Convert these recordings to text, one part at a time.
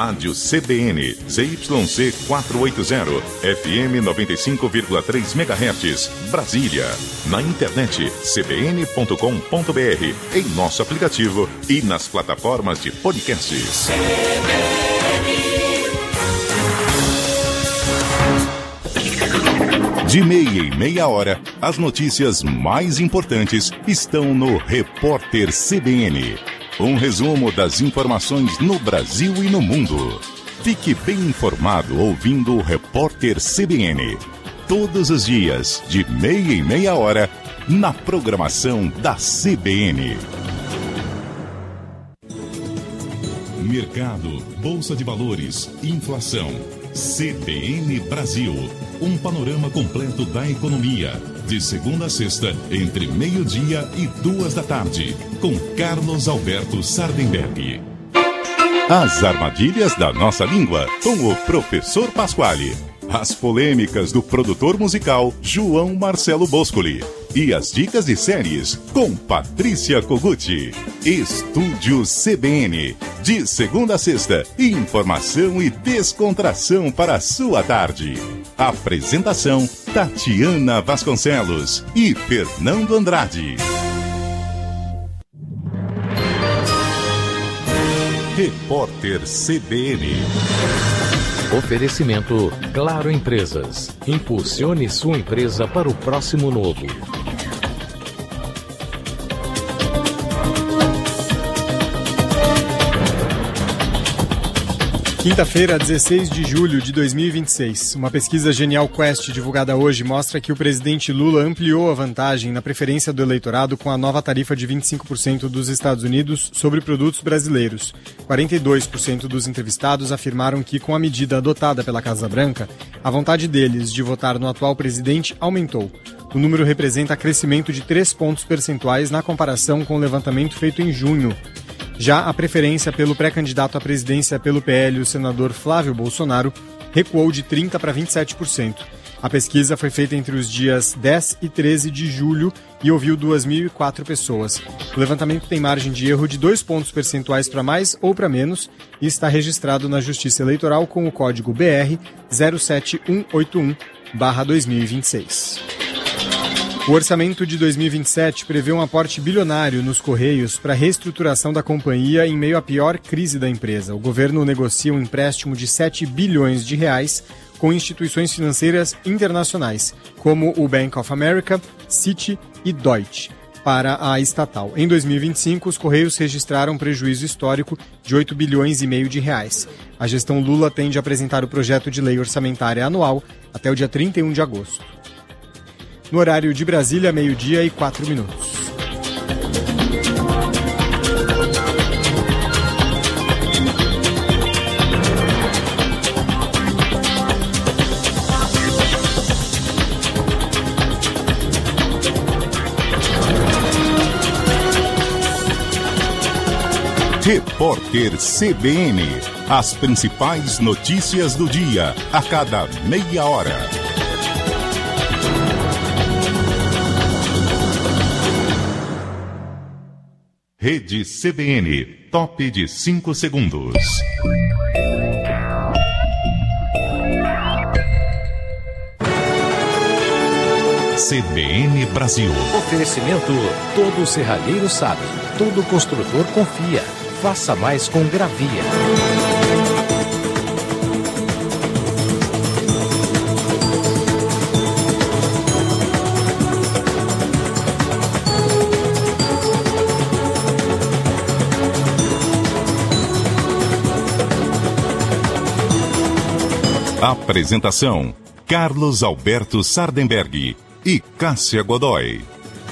Rádio CBN, ZYC 480, FM 95,3 MHz, Brasília. Na internet, cbn.com.br, em nosso aplicativo e nas plataformas de podcasts. De meia em meia hora, as notícias mais importantes estão no Repórter CBN. Um resumo das informações no Brasil e no mundo. Fique bem informado ouvindo o Repórter CBN. Todos os dias, de meia em meia hora, na programação da CBN. Mercado, Bolsa de Valores, inflação. CBN Brasil. Um panorama completo da economia. De segunda a sexta, entre meio-dia e 2 da tarde. Com Carlos Alberto Sardenberg. As armadilhas da nossa língua, com o professor Pasquale. As polêmicas do produtor musical João Marcelo Boscoli. E as dicas de séries com Patrícia Koguchi. Estúdio CBN. De segunda a sexta, informação e descontração para a sua tarde. Apresentação Tatiana Vasconcelos e Fernando Andrade. Repórter CBN. Oferecimento Claro Empresas. Impulsione sua empresa para o próximo novo. Quinta-feira, 16 de julho de 2026. Uma pesquisa Genial Quest divulgada hoje mostra que o presidente Lula ampliou a vantagem na preferência do eleitorado com a nova tarifa de 25% dos Estados Unidos sobre produtos brasileiros. 42% dos entrevistados afirmaram que, com a medida adotada pela Casa Branca, a vontade deles de votar no atual presidente aumentou. O número representa crescimento de 3 pontos percentuais na comparação com o levantamento feito em junho. Já a preferência pelo pré-candidato à presidência pelo PL, o senador Flávio Bolsonaro, recuou de 30% para 27%. A pesquisa foi feita entre os dias 10 e 13 de julho e ouviu 2.004 pessoas. O levantamento tem margem de erro de 2 pontos percentuais para mais ou para menos e está registrado na Justiça Eleitoral com o código BR 07181/2026. O orçamento de 2027 prevê um aporte bilionário nos Correios para a reestruturação da companhia em meio à pior crise da empresa. O governo negocia um empréstimo de 7 bilhões de reais com instituições financeiras internacionais, como o Bank of America, Citi e Deutsche, para a estatal. Em 2025, os Correios registraram um prejuízo histórico de 8 bilhões e meio de reais. A gestão Lula tende a apresentar o projeto de lei orçamentária anual até o dia 31 de agosto. No horário de Brasília, 12:04. Repórter CBN. As principais notícias do dia, a cada meia hora. Rede CBN, top de 5 segundos. CBN Brasil. Oferecimento, todo serralheiro sabe, todo construtor confia. Faça mais com Gravia. Apresentação: Carlos Alberto Sardenberg e Cássia Godoy.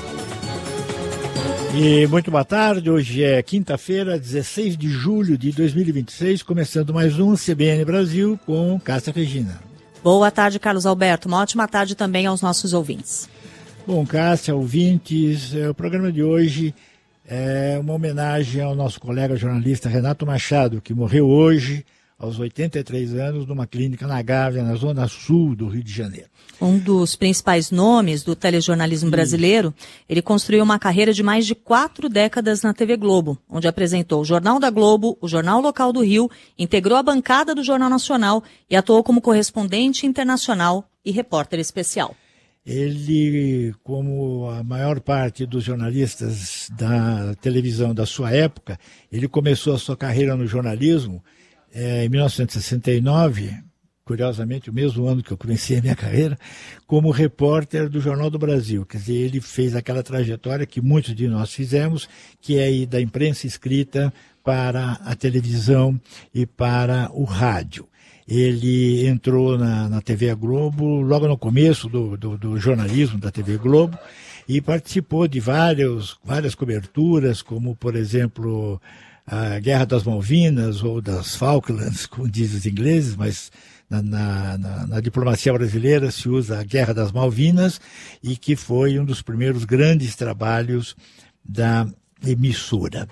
E muito boa tarde, hoje é quinta-feira, 16 de julho de 2026, começando mais um CBN Brasil com Cássia Regina. Boa tarde, Carlos Alberto. Uma ótima tarde também aos nossos ouvintes. Bom, Cássia, ouvintes, o programa de hoje é uma homenagem ao nosso colega jornalista Renato Machado, que morreu hoje aos 83 anos, numa clínica na Gávea, na zona sul do Rio de Janeiro. Um dos principais nomes do telejornalismo brasileiro, ele construiu uma carreira de mais de 4 décadas na TV Globo, onde apresentou o Jornal da Globo, o Jornal Local do Rio, integrou a bancada do Jornal Nacional e atuou como correspondente internacional e repórter especial. Ele, como a maior parte dos jornalistas da televisão da sua época, ele começou a sua carreira no jornalismo em 1969, curiosamente o mesmo ano que eu comecei a minha carreira, como repórter do Jornal do Brasil. Quer dizer, ele fez aquela trajetória que muitos de nós fizemos, que é ir da imprensa escrita para a televisão e para o rádio. Ele entrou na TV Globo logo no começo do jornalismo da TV Globo e participou de várias coberturas, como, por exemplo, a Guerra das Malvinas ou das Falklands, como dizem os ingleses, mas na diplomacia brasileira se usa a Guerra das Malvinas, e que foi um dos primeiros grandes trabalhos da emissora.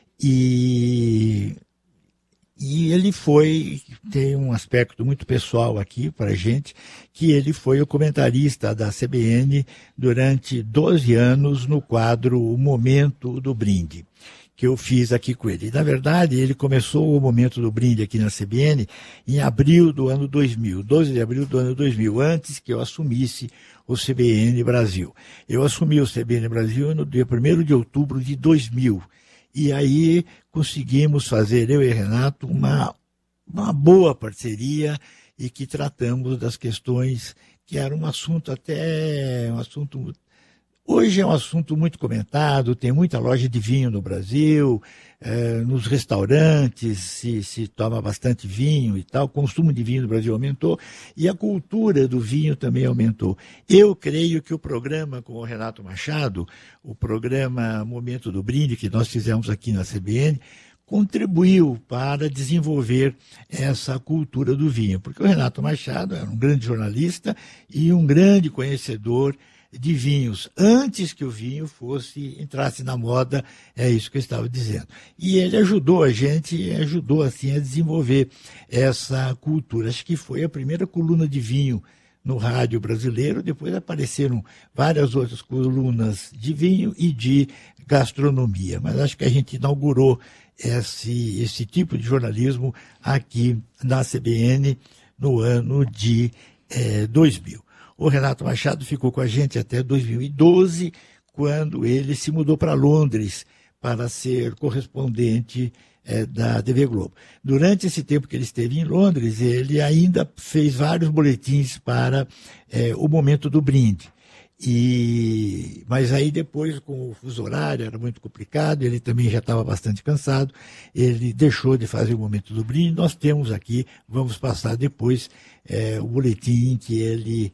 E ele tem um aspecto muito pessoal aqui para a gente, que ele foi o comentarista da CBN durante 12 anos no quadro O Momento do Brinde, que eu fiz aqui com ele. Na verdade, ele começou o Momento do Brinde aqui na CBN em abril do ano 2000, 12 de abril do ano 2000, antes que eu assumisse o CBN Brasil. Eu assumi o CBN Brasil no dia 1º de outubro de 2000. E aí conseguimos fazer, eu e Renato, uma boa parceria, e que tratamos das questões que era um assunto hoje é um assunto muito comentado, tem muita loja de vinho no Brasil, nos restaurantes se toma bastante vinho e tal, o consumo de vinho no Brasil aumentou e a cultura do vinho também aumentou. Eu creio que o programa com o Renato Machado, o programa Momento do Brinde, que nós fizemos aqui na CBN, contribuiu para desenvolver essa cultura do vinho, porque o Renato Machado era um grande jornalista e um grande conhecedor de vinhos, antes que o vinho entrasse na moda, é isso que eu estava dizendo. E ele ajudou a gente, assim, a desenvolver essa cultura. Acho que foi a primeira coluna de vinho no rádio brasileiro, depois apareceram várias outras colunas de vinho e de gastronomia, mas acho que a gente inaugurou esse tipo de jornalismo aqui na CBN no ano de 2000. O Renato Machado ficou com a gente até 2012, quando ele se mudou para Londres para ser correspondente da TV Globo. Durante esse tempo que ele esteve em Londres, ele ainda fez vários boletins para o Momento do Brinde. Mas aí depois, com o fuso horário, era muito complicado, ele também já estava bastante cansado, ele deixou de fazer o Momento do Brinde. Nós temos aqui, vamos passar depois, o boletim que ele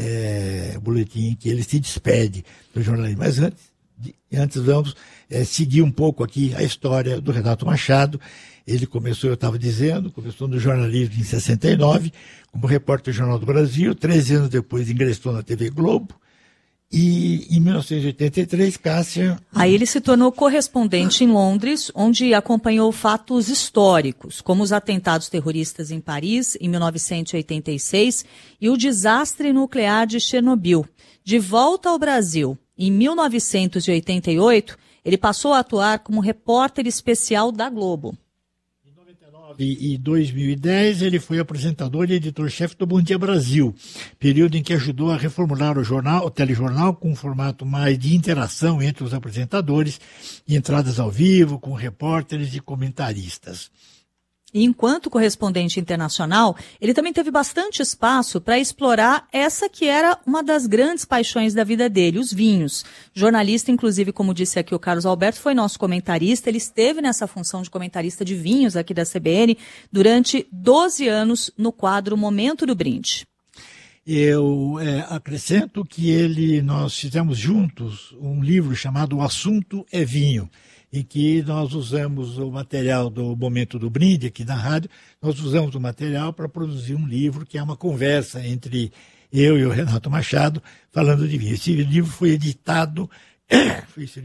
se despede do jornalismo. Mas antes vamos seguir um pouco aqui a história do Renato Machado. Ele começou no jornalismo em 69, como repórter do Jornal do Brasil. 13 anos depois ingressou na TV Globo. E em 1983, Cássia... Aí ele se tornou correspondente em Londres, onde acompanhou fatos históricos, como os atentados terroristas em Paris, em 1986, e o desastre nuclear de Chernobyl. De volta ao Brasil, em 1988, ele passou a atuar como repórter especial da Globo. E 2010 ele foi apresentador e editor-chefe do Bom Dia Brasil, período em que ajudou a reformular o telejornal com um formato mais de interação entre os apresentadores, entradas ao vivo com repórteres e comentaristas. E enquanto correspondente internacional, ele também teve bastante espaço para explorar essa que era uma das grandes paixões da vida dele, os vinhos. Jornalista, inclusive, como disse aqui o Carlos Alberto, foi nosso comentarista. Ele esteve nessa função de comentarista de vinhos aqui da CBN durante 12 anos no quadro Momento do Brinde. Eu acrescento que nós fizemos juntos um livro chamado O Assunto é Vinho, em que nós usamos o material do Momento do Brinde, aqui na rádio, nós usamos o material para produzir um livro que é uma conversa entre eu e o Renato Machado, falando de vinho. Esse livro foi editado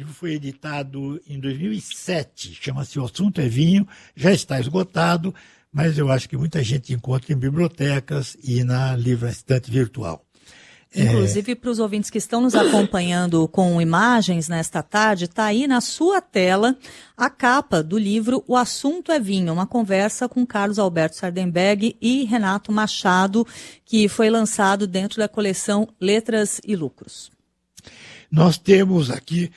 em 2007, chama-se O Assunto é Vinho, já está esgotado, mas eu acho que muita gente encontra em bibliotecas e na estante virtual. Inclusive, para os ouvintes que estão nos acompanhando com imagens nesta tarde, está aí na sua tela a capa do livro O Assunto é Vinho, uma conversa com Carlos Alberto Sardenberg e Renato Machado, que foi lançado dentro da coleção Letras e Lucros. Nós temos aqui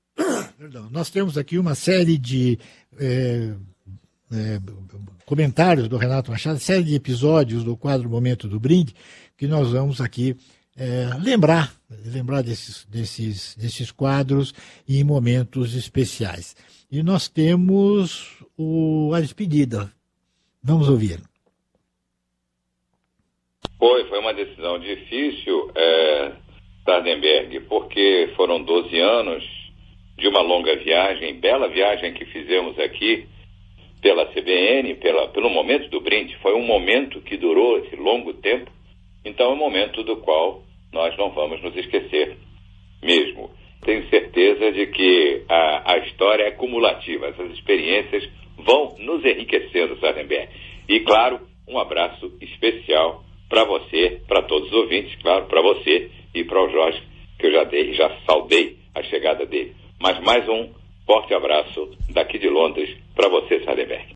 uma série de comentários do Renato Machado, série de episódios do quadro Momento do Brinde, que nós vamos aqui lembrar desses quadros em momentos especiais. E nós temos a despedida. Vamos ouvir. Foi uma decisão difícil, Sardenberg, porque foram 12 anos de uma longa viagem, bela viagem que fizemos aqui pela CBN, pelo Momento do Brinde. Foi um momento que durou esse longo tempo, então é um momento do qual nós não vamos nos esquecer mesmo. Tenho certeza de que a história é cumulativa, essas experiências vão nos enriquecendo, Sardenberg. E, claro, um abraço especial para você, para todos os ouvintes, claro, para você e para o Jorge, que eu já saudei a chegada dele. Mas mais um forte abraço daqui de Londres para você, Sardenberg.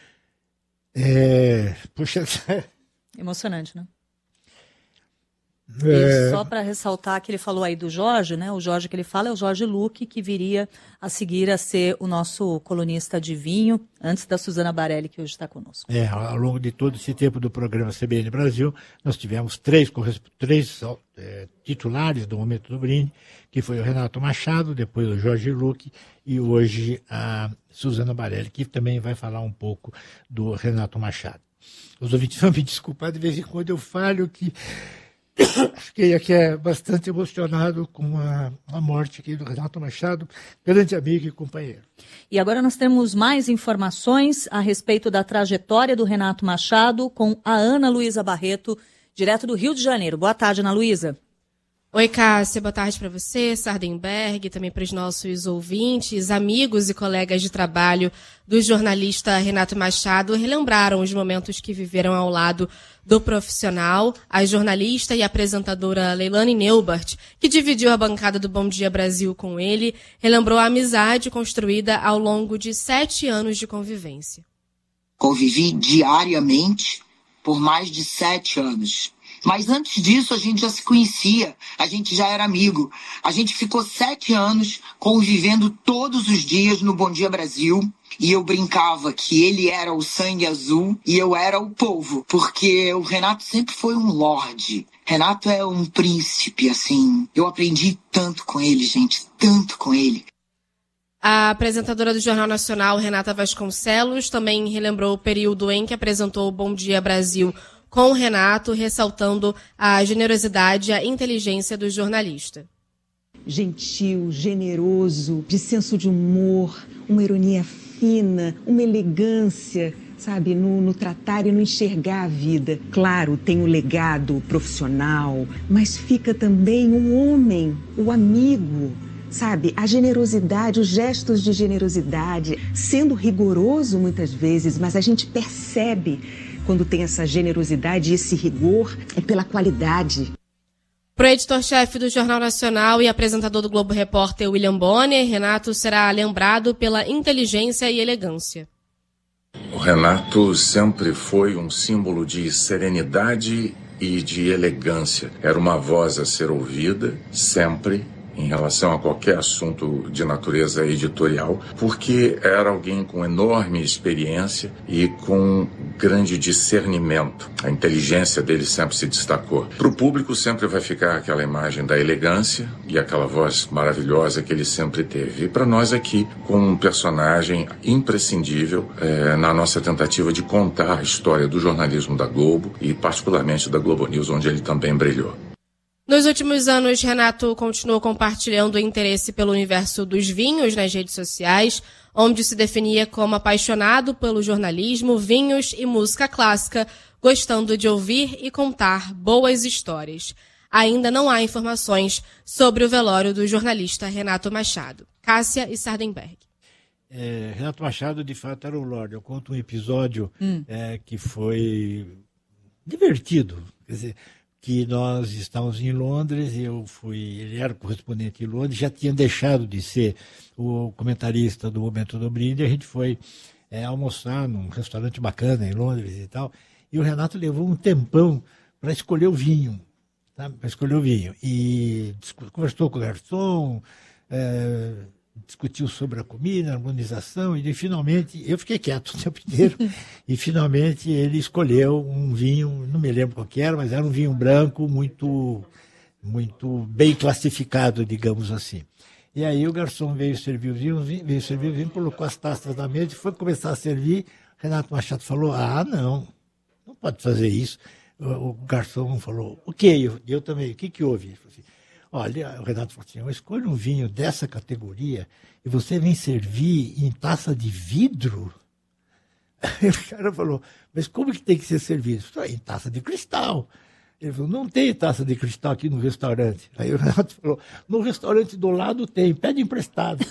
Puxa... Emocionante, né? E só para ressaltar que ele falou aí do Jorge, né? O Jorge que ele fala é o Jorge Luque, que viria a seguir a ser o nosso colunista de vinho, antes da Suzana Barelli, que hoje está conosco. Ao longo de todo esse tempo do programa CBN Brasil, nós tivemos três titulares do Momento do Brinde, que foi o Renato Machado, depois o Jorge Luque e hoje a Suzana Barelli, que também vai falar um pouco do Renato Machado. Os ouvintes vão me desculpar, de vez em quando eu falho que... Fiquei aqui bastante emocionado com a morte aqui do Renato Machado, grande amigo e companheiro. E agora nós temos mais informações a respeito da trajetória do Renato Machado com a Ana Luísa Barreto, direto do Rio de Janeiro. Boa tarde, Ana Luísa. Oi, Cássia, boa tarde para você, Sardenberg, também para os nossos ouvintes, amigos e colegas de trabalho do jornalista Renato Machado, relembraram os momentos que viveram ao lado do profissional, a jornalista e apresentadora Leilane Neubert, que dividiu a bancada do Bom Dia Brasil com ele, relembrou a amizade construída ao longo de 7 anos de convivência. Convivi diariamente por mais de 7 anos. Mas antes disso a gente já se conhecia, a gente já era amigo. A gente ficou 7 anos convivendo todos os dias no Bom Dia Brasil. E eu brincava que ele era o sangue azul e eu era o polvo. Porque o Renato sempre foi um lorde. Renato é um príncipe, assim. Eu aprendi tanto com ele, gente, tanto com ele. A apresentadora do Jornal Nacional, Renata Vasconcelos, também relembrou o período em que apresentou o Bom Dia Brasil com o Renato, ressaltando a generosidade e a inteligência do jornalista. Gentil, generoso, de senso de humor, uma ironia fina, uma elegância, sabe, no tratar e no enxergar a vida. Claro, tem o legado profissional, mas fica também o homem, o amigo, sabe, a generosidade, os gestos de generosidade, sendo rigoroso muitas vezes, mas a gente percebe quando tem essa generosidade e esse rigor, é pela qualidade. Para o editor-chefe do Jornal Nacional e apresentador do Globo Repórter William Bonner, Renato será lembrado pela inteligência e elegância. O Renato sempre foi um símbolo de serenidade e de elegância. Era uma voz a ser ouvida, sempre, em relação a qualquer assunto de natureza editorial, porque era alguém com enorme experiência e com grande discernimento. A inteligência dele sempre se destacou. Para o público sempre vai ficar aquela imagem da elegância e aquela voz maravilhosa que ele sempre teve. E para nós aqui, com um personagem imprescindível na nossa tentativa de contar a história do jornalismo da Globo e particularmente da Globo News, onde ele também brilhou. Nos últimos anos, Renato continuou compartilhando o interesse pelo universo dos vinhos nas redes sociais, onde se definia como apaixonado pelo jornalismo, vinhos e música clássica, gostando de ouvir e contar boas histórias. Ainda não há informações sobre o velório do jornalista Renato Machado. Cássia e Sardenberg. Renato Machado, de fato, era um lorde. Eu conto um episódio que foi divertido. Quer dizer, que nós estávamos em Londres, ele era correspondente em Londres, já tinha deixado de ser o comentarista do Momento do Brinde, e a gente foi almoçar num restaurante bacana em Londres e tal, e o Renato levou um tempão para escolher o vinho, tá? Para escolher o vinho, e conversou com o garçom, discutiu sobre a comida, a harmonização, e finalmente, eu fiquei quieto o tempo inteiro, e finalmente ele escolheu um vinho, não me lembro qual que era, mas era um vinho branco muito, muito bem classificado, digamos assim. E aí o garçom veio servir o vinho, colocou as taças na mesa e foi começar a servir. Renato Machado falou, não pode fazer isso. O garçom falou, o quê? Eu também, o que houve? Ele falou assim, olha, o Renato falou assim, eu escolho um vinho dessa categoria e você vem servir em taça de vidro? Aí o cara falou, mas como que tem que ser servido? Eu falei, em taça de cristal. Ele falou, não tem taça de cristal aqui no restaurante. Aí o Renato falou, no restaurante do lado tem, pede emprestado.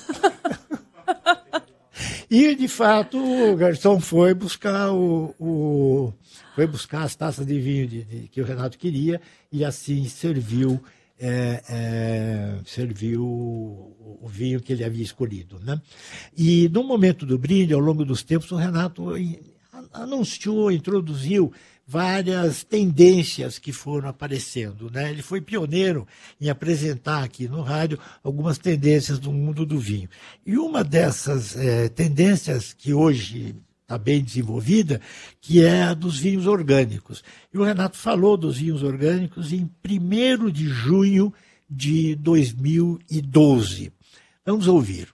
E, de fato, o garçom foi buscar foi buscar as taças de vinho que o Renato queria e assim serviu o vinho que ele havia escolhido, né? E no momento do brinde, ao longo dos tempos, o Renato introduziu várias tendências que foram aparecendo, né? Ele foi pioneiro em apresentar aqui no rádio algumas tendências do mundo do vinho. E uma dessas tendências que hoje está bem desenvolvida, que é a dos vinhos orgânicos. E o Renato falou dos vinhos orgânicos em 1º de junho de 2012. Vamos ouvir.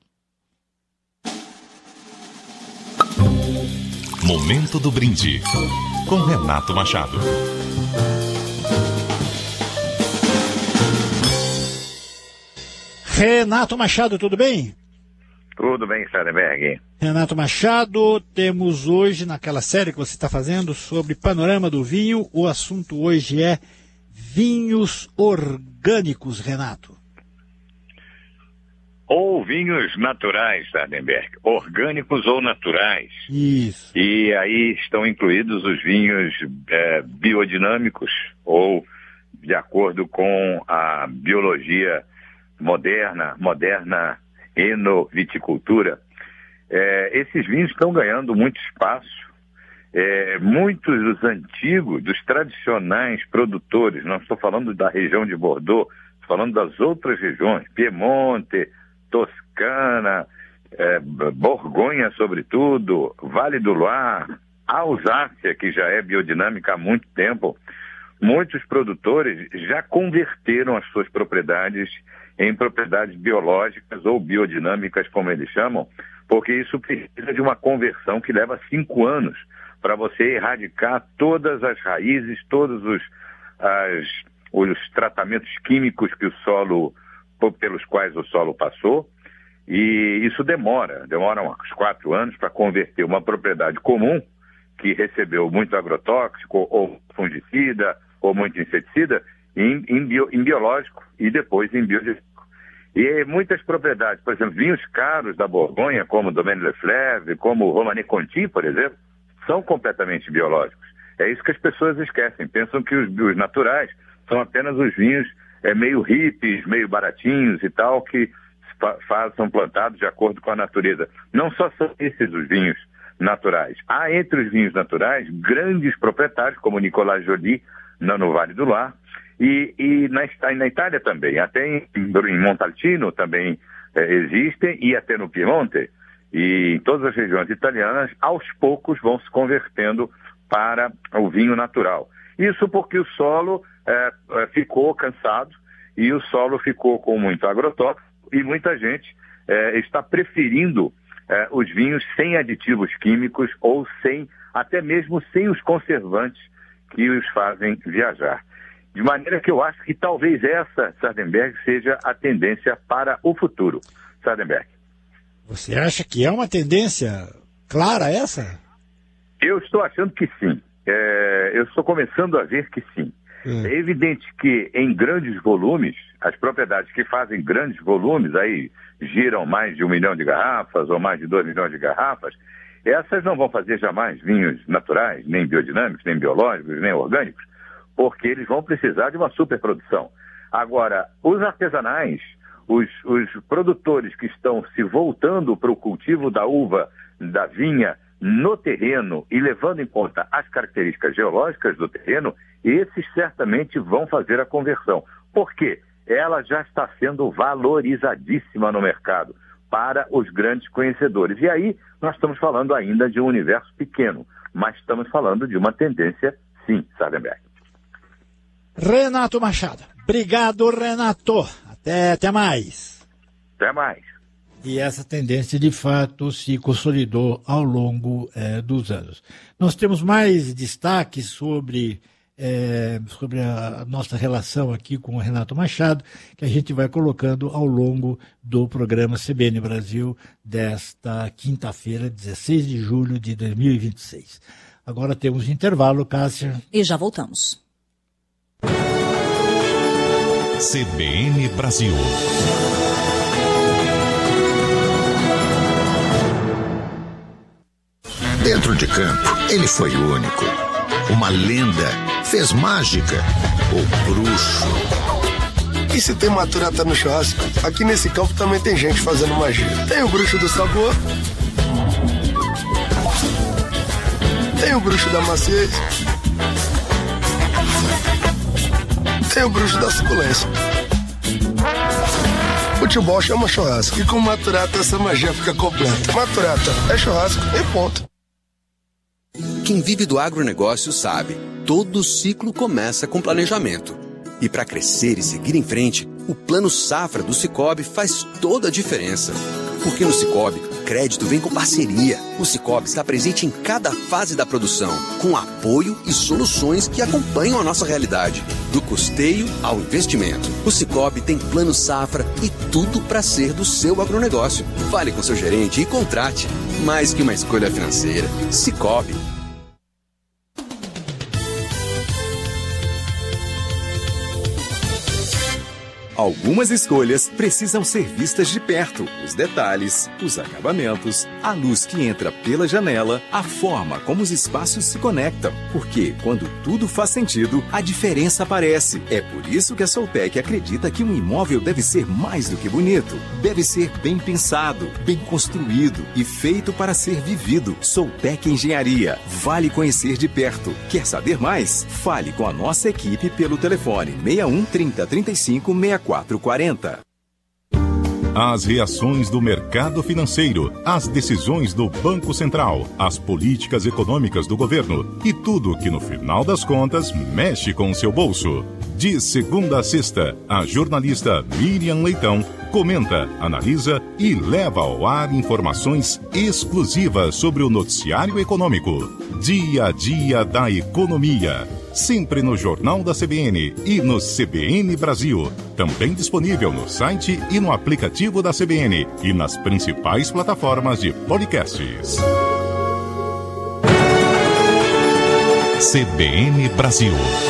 Momento do Brinde, com Renato Machado. Renato Machado, tudo bem? Tudo bem, Sardenberg. Renato Machado, temos hoje, naquela série que você está fazendo sobre panorama do vinho, o assunto hoje é vinhos orgânicos, Renato. Ou vinhos naturais, Sardenberg, orgânicos ou naturais. Isso. E aí estão incluídos os vinhos biodinâmicos, ou de acordo com a biologia moderna enoviticultura. Esses vinhos estão ganhando muito espaço. Muitos dos antigos, dos tradicionais produtores, não estou falando da região de Bordeaux, estou falando das outras regiões, Piemonte, Toscana, Borgonha, sobretudo, Vale do Loire, Alsácia, que já é biodinâmica há muito tempo. Muitos produtores já converteram as suas propriedades em propriedades biológicas ou biodinâmicas, como eles chamam, porque isso precisa de uma conversão que leva 5 anos para você erradicar todas as raízes, todos os tratamentos químicos que pelos quais o solo passou, e isso demora uns 4 anos para converter uma propriedade comum que recebeu muito agrotóxico ou fungicida ou muito inseticida em biológico e depois em biodinâmico. E muitas propriedades, por exemplo, vinhos caros da Borgonha, como Domaine Leflaive, como Romanée Conti, por exemplo, são completamente biológicos. É isso que as pessoas esquecem. Pensam que os naturais são apenas os vinhos meio hippies, meio baratinhos e tal, que são plantados de acordo com a natureza. Não só são esses os vinhos naturais. Há entre os vinhos naturais grandes proprietários, como Nicolas Joly, no Vale do Loire, e na Itália também. Até em Montalcino também existem, e até no Piemonte. E em todas as regiões italianas, aos poucos vão se convertendo para o vinho natural. Isso porque o solo ficou cansado e o solo ficou com muito agrotóxico e muita gente está preferindo os vinhos sem aditivos químicos ou até mesmo sem os conservantes que os fazem viajar. De maneira que eu acho que talvez essa, Sardenberg, seja a tendência para o futuro. Sardenberg. Você acha que é uma tendência clara essa? Eu estou achando que sim. Eu estou começando a ver que sim. É evidente que em grandes volumes, as propriedades que fazem grandes volumes, aí giram mais de 1 milhão de garrafas ou mais de 2 milhões de garrafas, essas não vão fazer jamais vinhos naturais, nem biodinâmicos, nem biológicos, nem orgânicos, porque eles vão precisar de uma superprodução. Agora, os artesanais, os produtores que estão se voltando para o cultivo da uva, da vinha, no terreno e levando em conta as características geológicas do terreno, esses certamente vão fazer a conversão. Por quê? Ela já está sendo valorizadíssima no mercado para os grandes conhecedores. E aí nós estamos falando ainda de um universo pequeno, mas estamos falando de uma tendência, sim, Sardenberg. Renato Machado. Obrigado, Renato. Até mais. Até mais. E essa tendência, de fato, se consolidou ao longo dos anos. Nós temos mais destaques sobre a nossa relação aqui com o Renato Machado, que a gente vai colocando ao longo do programa CBN Brasil desta quinta-feira, 16 de julho de 2026. Agora temos intervalo, Cássia. E já voltamos. CBN Brasil. Dentro de campo, ele foi único. Uma lenda, fez mágica, o bruxo. E se tem maturata no churrasco, aqui nesse campo também tem gente fazendo magia. Tem o bruxo do sabor, tem o bruxo da maciez, tem o bruxo da suculência. Futebol chama churrasco e com maturata essa magia fica completa. Maturata é churrasco e ponto. Quem vive do agronegócio sabe, todo ciclo começa com planejamento. E para crescer e seguir em frente, o Plano Safra do Sicoob faz toda a diferença. Porque no Sicoob, crédito vem com parceria. O Sicoob está presente em cada fase da produção, com apoio e soluções que acompanham a nossa realidade. Do custeio ao investimento. O Sicoob tem Plano Safra e tudo para ser do seu agronegócio. Fale com seu gerente e contrate. Mais que uma escolha financeira, Sicoob. Algumas escolhas precisam ser vistas de perto. Os detalhes, os acabamentos, a luz que entra pela janela, a forma como os espaços se conectam. Porque quando tudo faz sentido, a diferença aparece. É por isso que a Soltec acredita que um imóvel deve ser mais do que bonito. Deve ser bem pensado, bem construído e feito para ser vivido. Soltec Engenharia. Vale conhecer de perto. Quer saber mais? Fale com a nossa equipe pelo telefone 61 30 35 6440. As reações do mercado financeiro, as decisões do Banco Central, as políticas econômicas do governo e tudo que no final das contas mexe com o seu bolso. De segunda a sexta, a jornalista Miriam Leitão comenta, analisa e leva ao ar informações exclusivas sobre o noticiário econômico. Dia a dia da economia. Sempre no Jornal da CBN e no CBN Brasil. Também disponível no site e no aplicativo da CBN e nas principais plataformas de podcasts. CBN Brasil.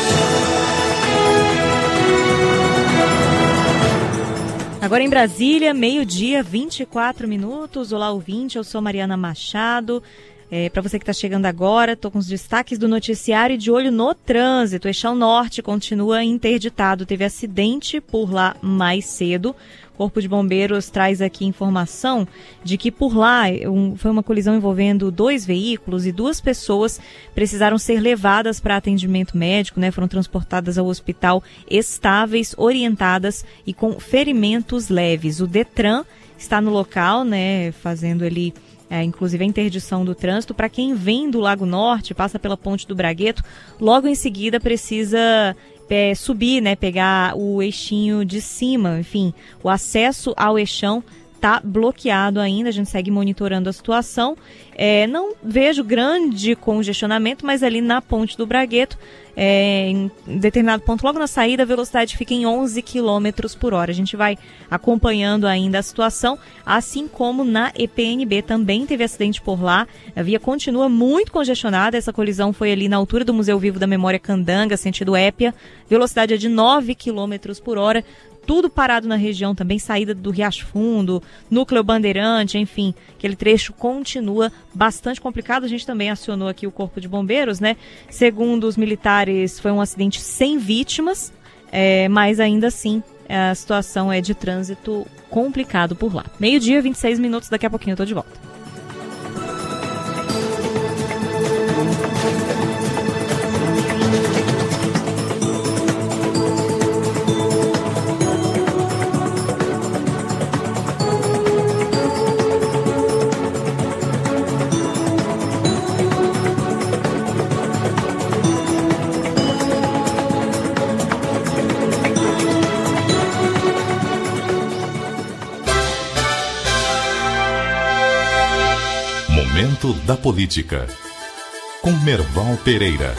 Agora em Brasília, meio-dia, 24 minutos. Olá, ouvinte, eu sou Mariana Machado. Para você que está chegando agora, estou com os destaques do noticiário e de olho no trânsito. O Eixão Norte continua interditado. Teve acidente por lá mais cedo. O Corpo de Bombeiros traz aqui informação de que por lá foi uma colisão envolvendo 2 veículos e 2 pessoas precisaram ser levadas para atendimento médico, né? Foram transportadas ao hospital estáveis, orientadas e com ferimentos leves. O Detran está no local, né? Fazendo ali inclusive a interdição do trânsito. Para quem vem do Lago Norte, passa pela Ponte do Bragueto, logo em seguida precisa subir, né, pegar o eixinho de cima. Enfim, o acesso ao eixão está bloqueado ainda, a gente segue monitorando a situação. Não vejo grande congestionamento, mas ali na Ponte do Bragueto, em determinado ponto, logo na saída, a velocidade fica em 11 km por hora. A gente vai acompanhando ainda a situação, assim como na EPNB também teve acidente por lá. A via continua muito congestionada, essa colisão foi ali na altura do Museu Vivo da Memória Candanga, sentido Épia, velocidade é de 9 km por hora. Tudo parado na região também, saída do Riacho Fundo, Núcleo Bandeirante, enfim, aquele trecho continua bastante complicado. A gente também acionou aqui o Corpo de Bombeiros, né? Segundo os militares, foi um acidente sem vítimas, mas ainda assim a situação é de trânsito complicado por lá. 12h, 26 minutos, daqui a pouquinho eu tô de volta. Momento da Política, com Merval Pereira.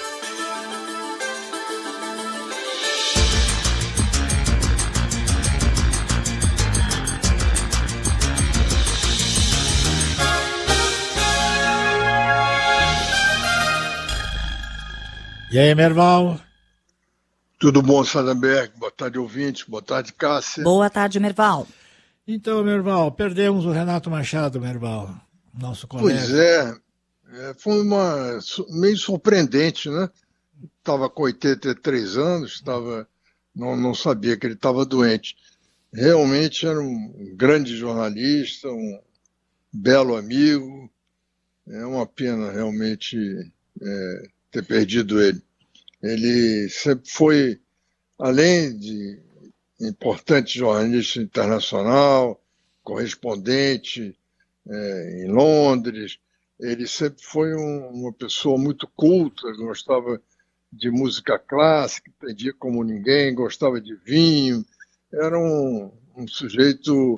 E aí, Merval? Tudo bom, Sardenberg? Boa tarde, ouvintes. Boa tarde, Cássia. Boa tarde, Merval. Então, Merval, perdemos o Renato Machado, Merval, nosso colega. Pois é, foi meio surpreendente, né? Estava com 83 anos, não sabia que ele estava doente. Realmente era um grande jornalista, um belo amigo. É uma pena realmente ter perdido ele. Ele sempre foi, além de importante jornalista internacional, correspondente em Londres, ele sempre foi uma pessoa muito culta, gostava de música clássica, entendia como ninguém, gostava de vinho, era um sujeito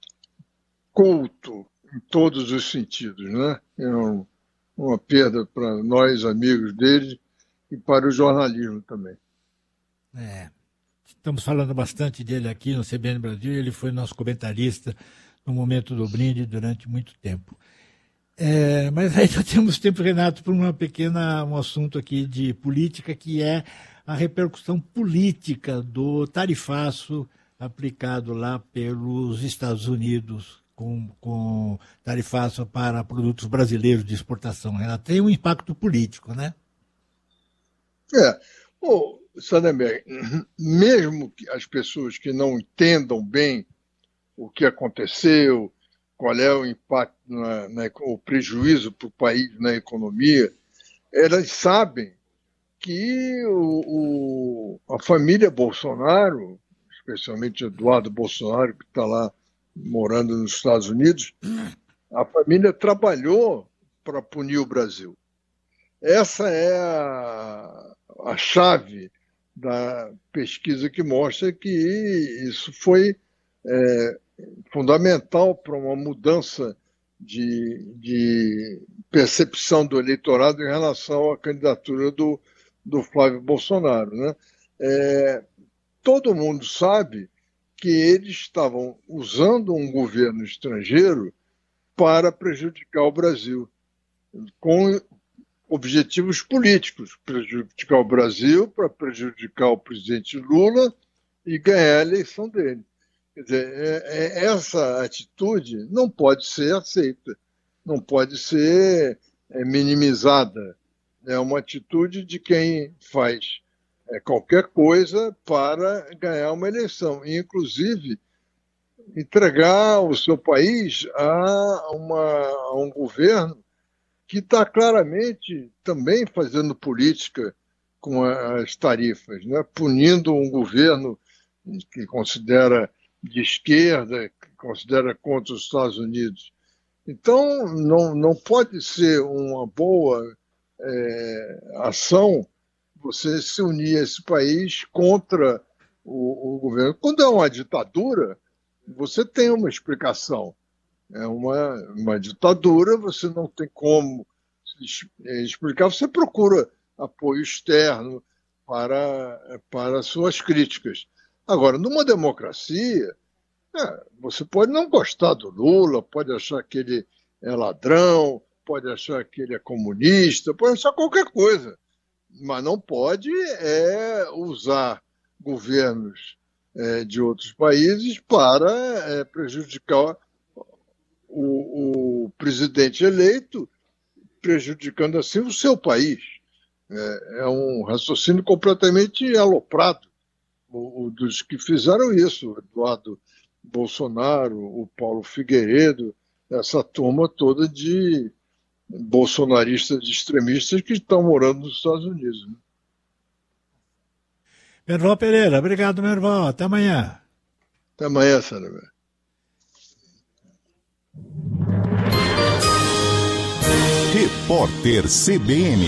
culto em todos os sentidos, né? É uma perda para nós, amigos dele, e para o jornalismo também. Estamos falando bastante dele aqui no CBN Brasil, ele foi nosso comentarista no Momento do Brinde durante muito tempo. Mas ainda temos tempo, Renato, para um assunto aqui de política, que é a repercussão política do tarifaço aplicado lá pelos Estados Unidos, com tarifaço para produtos brasileiros de exportação. Renato, tem um impacto político, né? Sardenberg, mesmo que as pessoas que não entendam bem o que aconteceu, qual é o impacto, o prejuízo para o país na economia, elas sabem que a família Bolsonaro, especialmente Eduardo Bolsonaro, que está lá morando nos Estados Unidos, a família trabalhou para punir o Brasil. Essa é a chave da pesquisa que mostra que isso foi fundamental para uma mudança de percepção do eleitorado em relação à candidatura do Flávio Bolsonaro, né? Todo mundo sabe que eles estavam usando um governo estrangeiro para prejudicar o Brasil, com objetivos políticos, prejudicar o Brasil para prejudicar o presidente Lula e ganhar a eleição dele. Quer dizer, essa atitude não pode ser aceita, não pode ser minimizada. É uma atitude de quem faz qualquer coisa para ganhar uma eleição, e, inclusive, entregar o seu país a um governo que está claramente também fazendo política com as tarifas, né? Punindo um governo que considera de esquerda, que considera contra os Estados Unidos. Então, não pode ser uma boa ação você se unir a esse país contra o governo. Quando é uma ditadura, você tem uma explicação. É uma ditadura, você não tem como explicar, você procura apoio externo para suas críticas. Agora, numa democracia, você pode não gostar do Lula, pode achar que ele é ladrão, pode achar que ele é comunista, pode achar qualquer coisa, mas não pode usar governos de outros países para prejudicar o presidente eleito, prejudicando assim o seu país. É um raciocínio completamente aloprado dos que fizeram isso, o Eduardo Bolsonaro, o Paulo Figueiredo, essa turma toda de bolsonaristas, de extremistas que estão morando nos Estados Unidos. Né? Merval Pereira, obrigado, Merval. Até amanhã. Até amanhã, Sandra. Repórter CBN.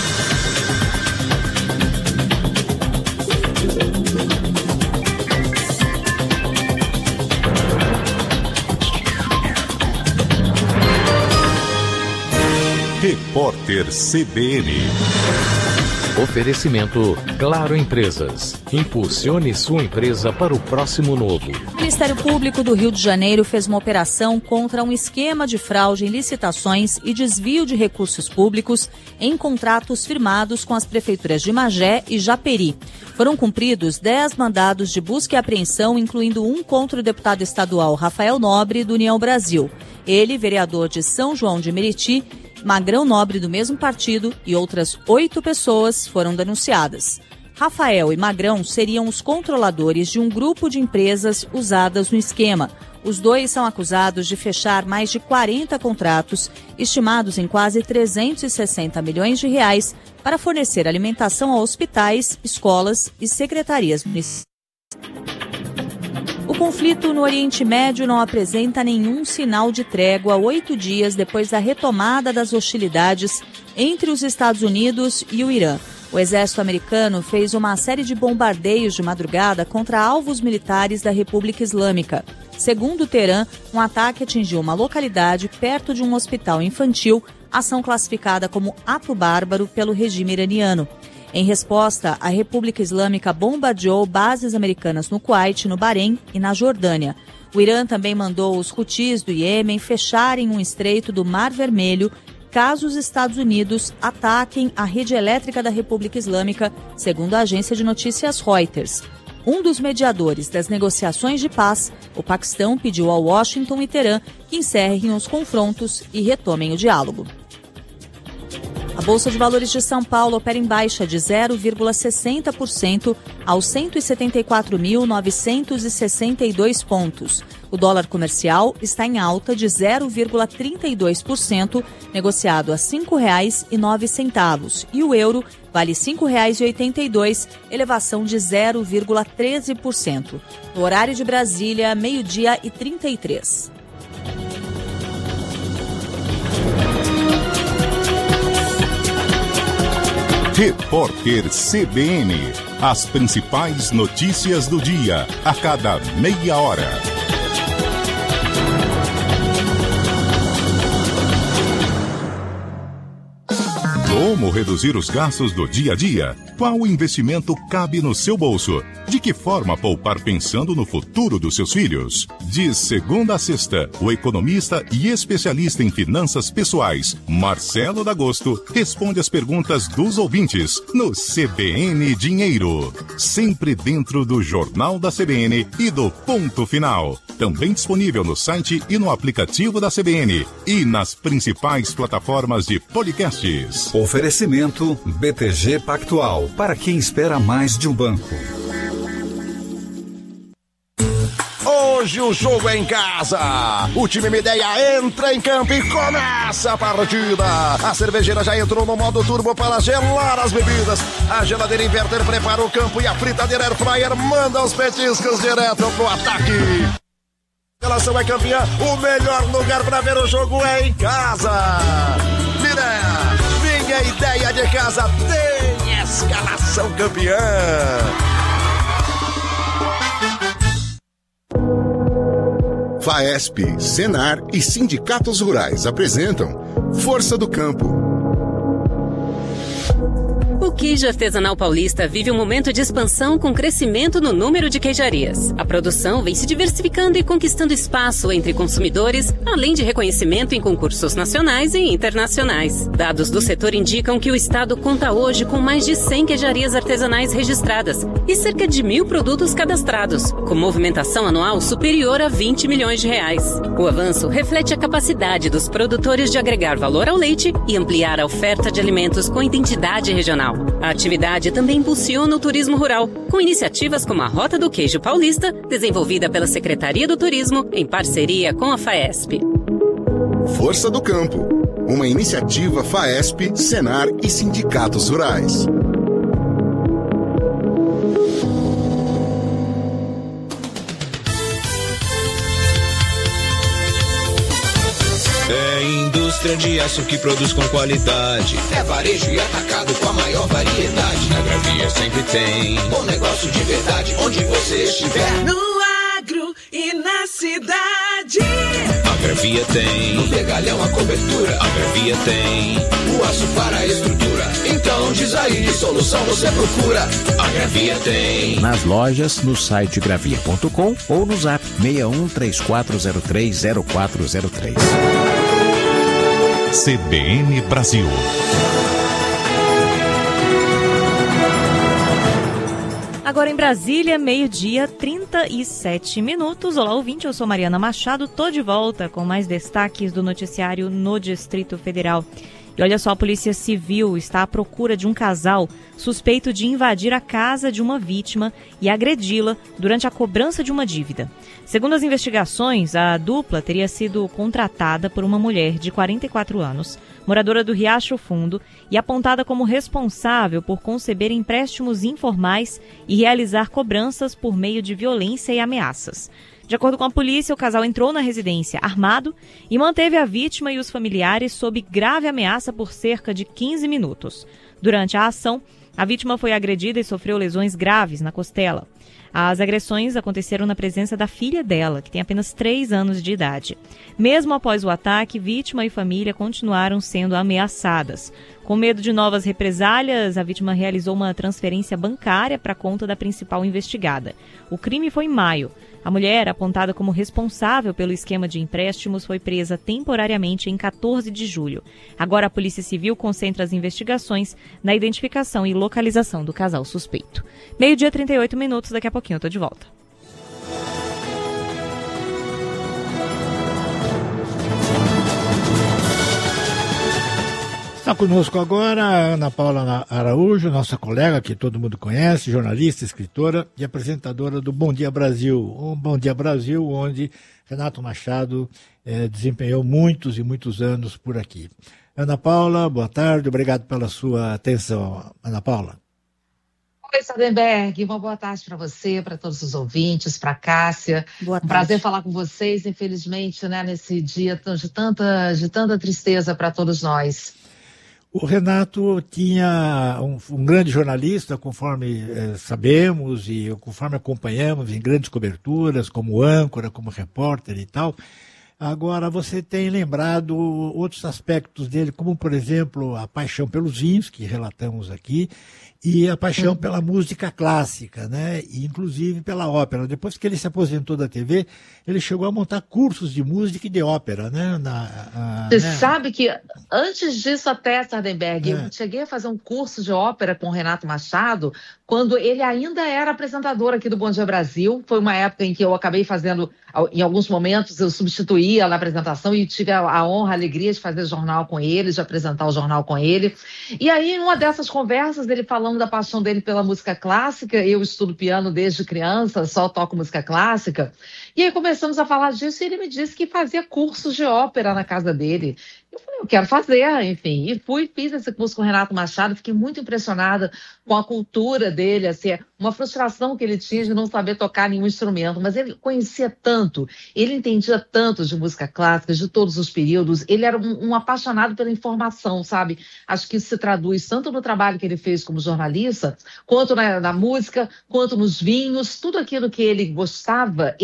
Repórter CBN. Oferecimento Claro Empresas. Impulsione sua empresa para o próximo novo. O Ministério Público do Rio de Janeiro fez uma operação contra um esquema de fraude em licitações e desvio de recursos públicos em contratos firmados com as prefeituras de Magé e Japeri. Foram cumpridos 10 mandados de busca e apreensão, incluindo um contra o deputado estadual Rafael Nobre, do União Brasil. Ele, vereador de São João de Meriti, Magrão Nobre, do mesmo partido, e outras 8 pessoas foram denunciadas. Rafael e Magrão seriam os controladores de um grupo de empresas usadas no esquema. Os dois são acusados de fechar mais de 40 contratos, estimados em quase 360 milhões de reais, para fornecer alimentação a hospitais, escolas e secretarias municipais. O conflito no Oriente Médio não apresenta nenhum sinal de trégua 8 dias depois da retomada das hostilidades entre os Estados Unidos e o Irã. O exército americano fez uma série de bombardeios de madrugada contra alvos militares da República Islâmica. Segundo Teherã, um ataque atingiu uma localidade perto de um hospital infantil, ação classificada como ato bárbaro pelo regime iraniano. Em resposta, a República Islâmica bombardeou bases americanas no Kuwait, no Bahrein e na Jordânia. O Irã também mandou os Houthis do Iêmen fecharem um estreito do Mar Vermelho caso os Estados Unidos ataquem a rede elétrica da República Islâmica, segundo a agência de notícias Reuters. Um dos mediadores das negociações de paz, o Paquistão, pediu a Washington e Teherã que encerrem os confrontos e retomem o diálogo. A Bolsa de Valores de São Paulo opera em baixa de 0,60% aos 174.962 pontos. O dólar comercial está em alta de 0,32%, negociado a R$ 5,09. E o euro vale R$ 5,82, elevação de 0,13%. No horário de Brasília, 12h33. Repórter CBN. As principais notícias do dia, a cada meia hora. Como reduzir os gastos do dia a dia? Qual investimento cabe no seu bolso? De que forma poupar pensando no futuro dos seus filhos? De segunda a sexta, o economista e especialista em finanças pessoais, Marcelo D'Agosto, responde as perguntas dos ouvintes no CBN Dinheiro. Sempre dentro do Jornal da CBN e do Ponto Final. Também disponível no site e no aplicativo da CBN e nas principais plataformas de podcasts. Oferecimento BTG Pactual, para quem espera mais de um banco. Hoje o jogo é em casa. O time Mideia entra em campo e começa a partida. A cervejeira já entrou no modo turbo para gelar as bebidas. A geladeira inverter prepara o campo e a fritadeira air fryer manda os petiscos direto pro ataque. A relação é campeã. O melhor lugar para ver o jogo é em casa. Mideia, minha ideia de casa tem escalação campeã. FAESP, Senar e sindicatos rurais apresentam Força do Campo. O queijo artesanal paulista vive um momento de expansão com crescimento no número de queijarias. A produção vem se diversificando e conquistando espaço entre consumidores, além de reconhecimento em concursos nacionais e internacionais. Dados do setor indicam que o estado conta hoje com mais de 100 queijarias artesanais registradas e cerca de 1.000 produtos cadastrados, com movimentação anual superior a 20 milhões de reais. O avanço reflete a capacidade dos produtores de agregar valor ao leite e ampliar a oferta de alimentos com identidade regional. A atividade também impulsiona o turismo rural, com iniciativas como a Rota do Queijo Paulista, desenvolvida pela Secretaria do Turismo, em parceria com a FAESP. Força do Campo, uma iniciativa FAESP, Senar e sindicatos rurais. É indústria de aço que produz com qualidade. É varejo e atacado com a maior variedade. Na Gravia sempre tem bom negócio de verdade, onde você estiver. No agro e na cidade. A Gravia tem no vergalhão a cobertura. A Gravia tem o aço para a estrutura. Então diz aí que solução você procura. A Gravia tem nas lojas, no site gravia.com ou no zap 6134030403. CBN Brasil. Agora em Brasília, 12:37. Olá, ouvinte, eu sou Mariana Machado, tô de volta com mais destaques do noticiário no Distrito Federal. E olha só, a Polícia Civil está à procura de um casal suspeito de invadir a casa de uma vítima e agredi-la durante a cobrança de uma dívida. Segundo as investigações, a dupla teria sido contratada por uma mulher de 44 anos, moradora do Riacho Fundo, e apontada como responsável por conceber empréstimos informais e realizar cobranças por meio de violência e ameaças. De acordo com a polícia, o casal entrou na residência armado e manteve a vítima e os familiares sob grave ameaça por cerca de 15 minutos. Durante a ação, a vítima foi agredida e sofreu lesões graves na costela. As agressões aconteceram na presença da filha dela, que tem apenas 3 anos de idade. Mesmo após o ataque, vítima e família continuaram sendo ameaçadas. Com medo de novas represálias, a vítima realizou uma transferência bancária para a conta da principal investigada. O crime foi em maio. A mulher, apontada como responsável pelo esquema de empréstimos, foi presa temporariamente em 14 de julho. Agora a Polícia Civil concentra as investigações na identificação e localização do casal suspeito. 12:38, daqui a pouquinho eu tô de volta. Está conosco agora a Ana Paula Araújo, nossa colega que todo mundo conhece, jornalista, escritora e apresentadora do Bom Dia Brasil. Um Bom Dia Brasil, onde Renato Machado desempenhou muitos e muitos anos por aqui. Ana Paula, boa tarde, obrigado pela sua atenção. Ana Paula. Oi, Sardenberg, uma boa tarde para você, para todos os ouvintes, para a Cássia. Boa tarde. Um prazer falar com vocês, infelizmente, né, nesse dia de tanta tristeza para todos nós. O Renato tinha um grande jornalista, conforme sabemos e conforme acompanhamos em grandes coberturas, como âncora, como repórter e tal. Agora, você tem lembrado outros aspectos dele, como, por exemplo, a paixão pelos vinhos, que relatamos aqui, e a paixão pela música clássica, né? E, inclusive, pela ópera. Depois que ele se aposentou da TV, ele chegou a montar cursos de música e de ópera, né? Você sabe que, antes disso até, Sardenberg, eu cheguei a fazer um curso de ópera com o Renato Machado, quando ele ainda era apresentador aqui do Bom Dia Brasil. Foi uma época em que eu acabei fazendo, em alguns momentos, eu substituía na apresentação e tive a honra, a alegria de fazer jornal com ele, de apresentar o jornal com ele. E aí, em uma dessas conversas, ele falando da paixão dele pela música clássica, eu estudo piano desde criança, só toco música clássica, e aí começamos a falar disso e ele me disse que fazia cursos de ópera na casa dele. Eu falei, eu quero fazer, enfim. E fiz esse curso com o Renato Machado, fiquei muito impressionada com a cultura dele, assim, uma frustração que ele tinha de não saber tocar nenhum instrumento, mas ele conhecia tanto, ele entendia tanto de música clássica, de todos os períodos, ele era um apaixonado pela informação, sabe? Acho que isso se traduz tanto no trabalho que ele fez como jornalista, quanto na música, quanto nos vinhos, tudo aquilo que ele gostava, ele tinha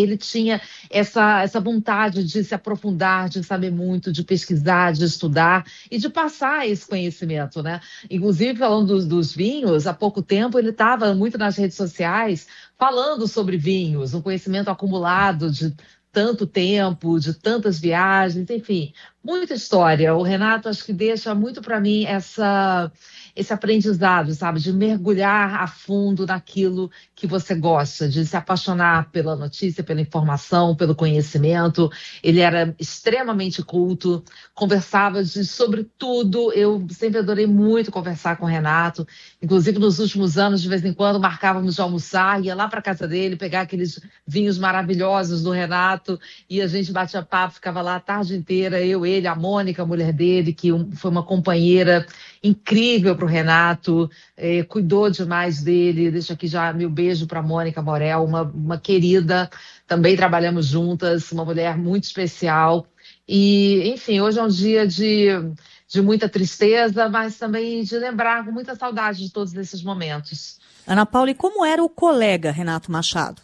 tinha essa vontade de se aprofundar, de saber muito, de pesquisar, de estudar e de passar esse conhecimento, né? Inclusive, falando dos vinhos, há pouco tempo ele estava muito nas redes sociais falando sobre vinhos, um conhecimento acumulado de tanto tempo, de tantas viagens, enfim, muita história. O Renato acho que deixa muito para mim esse aprendizado, sabe, de mergulhar a fundo naquilo que você gosta, de se apaixonar pela notícia, pela informação, pelo conhecimento. Ele era extremamente culto, conversava sobre tudo. Eu sempre adorei muito conversar com o Renato. Inclusive, nos últimos anos, de vez em quando, marcávamos de almoçar, ia lá para casa dele, pegar aqueles vinhos maravilhosos do Renato, e a gente batia papo, ficava lá a tarde inteira, eu, ele, a Mônica, a mulher dele, que foi uma companheira incrível para o Renato, cuidou demais dele. Deixo aqui já meu beijo para a Mônica Morel, uma querida, também trabalhamos juntas, uma mulher muito especial. E, enfim, hoje é um dia de muita tristeza, mas também de lembrar com muita saudade de todos esses momentos. Ana Paula, e como era o colega Renato Machado?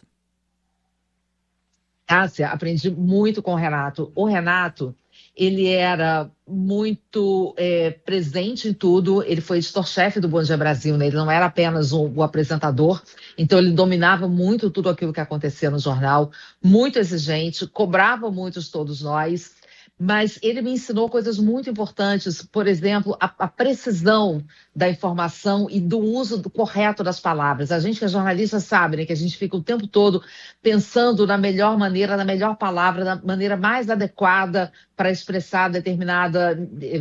Cássia, aprendi muito com o Renato. O Renato, ele era muito presente em tudo. Ele foi editor-chefe do Bom Dia Brasil, né? Ele não era apenas o apresentador, então ele dominava muito tudo aquilo que acontecia no jornal, muito exigente, cobrava muito de todos nós, mas ele me ensinou coisas muito importantes, por exemplo, a precisão da informação e do uso correto das palavras. A gente que é jornalista sabe, né, que a gente fica o tempo todo pensando na melhor maneira, na melhor palavra, na maneira mais adequada para expressar determinada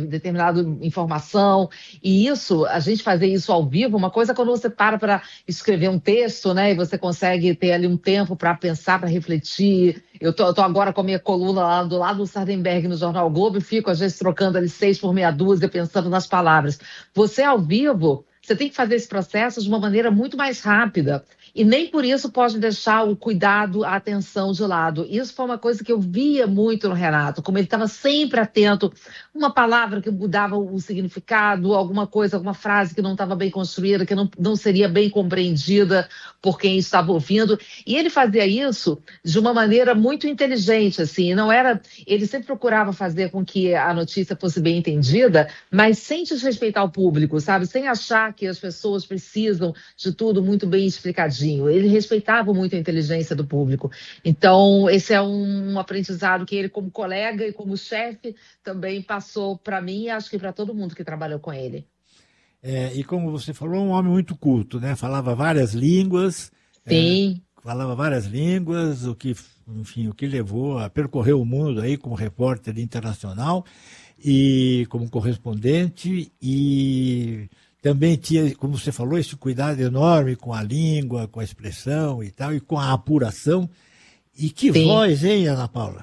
informação. E isso, a gente fazer isso ao vivo, uma coisa é quando você para escrever um texto, né, e você consegue ter ali um tempo para pensar, para refletir. Eu tô agora com a minha coluna lá do lado do Sardenberg no Jornal o Globo e fico, às vezes, trocando ali 6 por meia dúzia, pensando nas palavras. Você, ao vivo, você tem que fazer esse processo de uma maneira muito mais rápida. E nem por isso pode deixar o cuidado, a atenção de lado. Isso foi uma coisa que eu via muito no Renato, como ele estava sempre atento. Uma palavra que mudava o significado, alguma coisa, alguma frase que não estava bem construída, que não seria bem compreendida por quem estava ouvindo. E ele fazia isso de uma maneira muito inteligente, assim. Não era, ele sempre procurava fazer com que a notícia fosse bem entendida, mas sem desrespeitar o público, sabe? Sem achar que as pessoas precisam de tudo muito bem explicadinho. Ele respeitava muito a inteligência do público. Então, esse é um aprendizado que ele, como colega e como chefe, também passou para mim e acho que para todo mundo que trabalhou com ele. E como você falou, um homem muito culto, né? Falava várias línguas. Sim. Falava várias línguas, o que levou a percorrer o mundo aí como repórter internacional e como correspondente, e também tinha, como você falou, esse cuidado enorme com a língua, com a expressão e tal, e com a apuração. E que Sim. voz, hein, Ana Paula?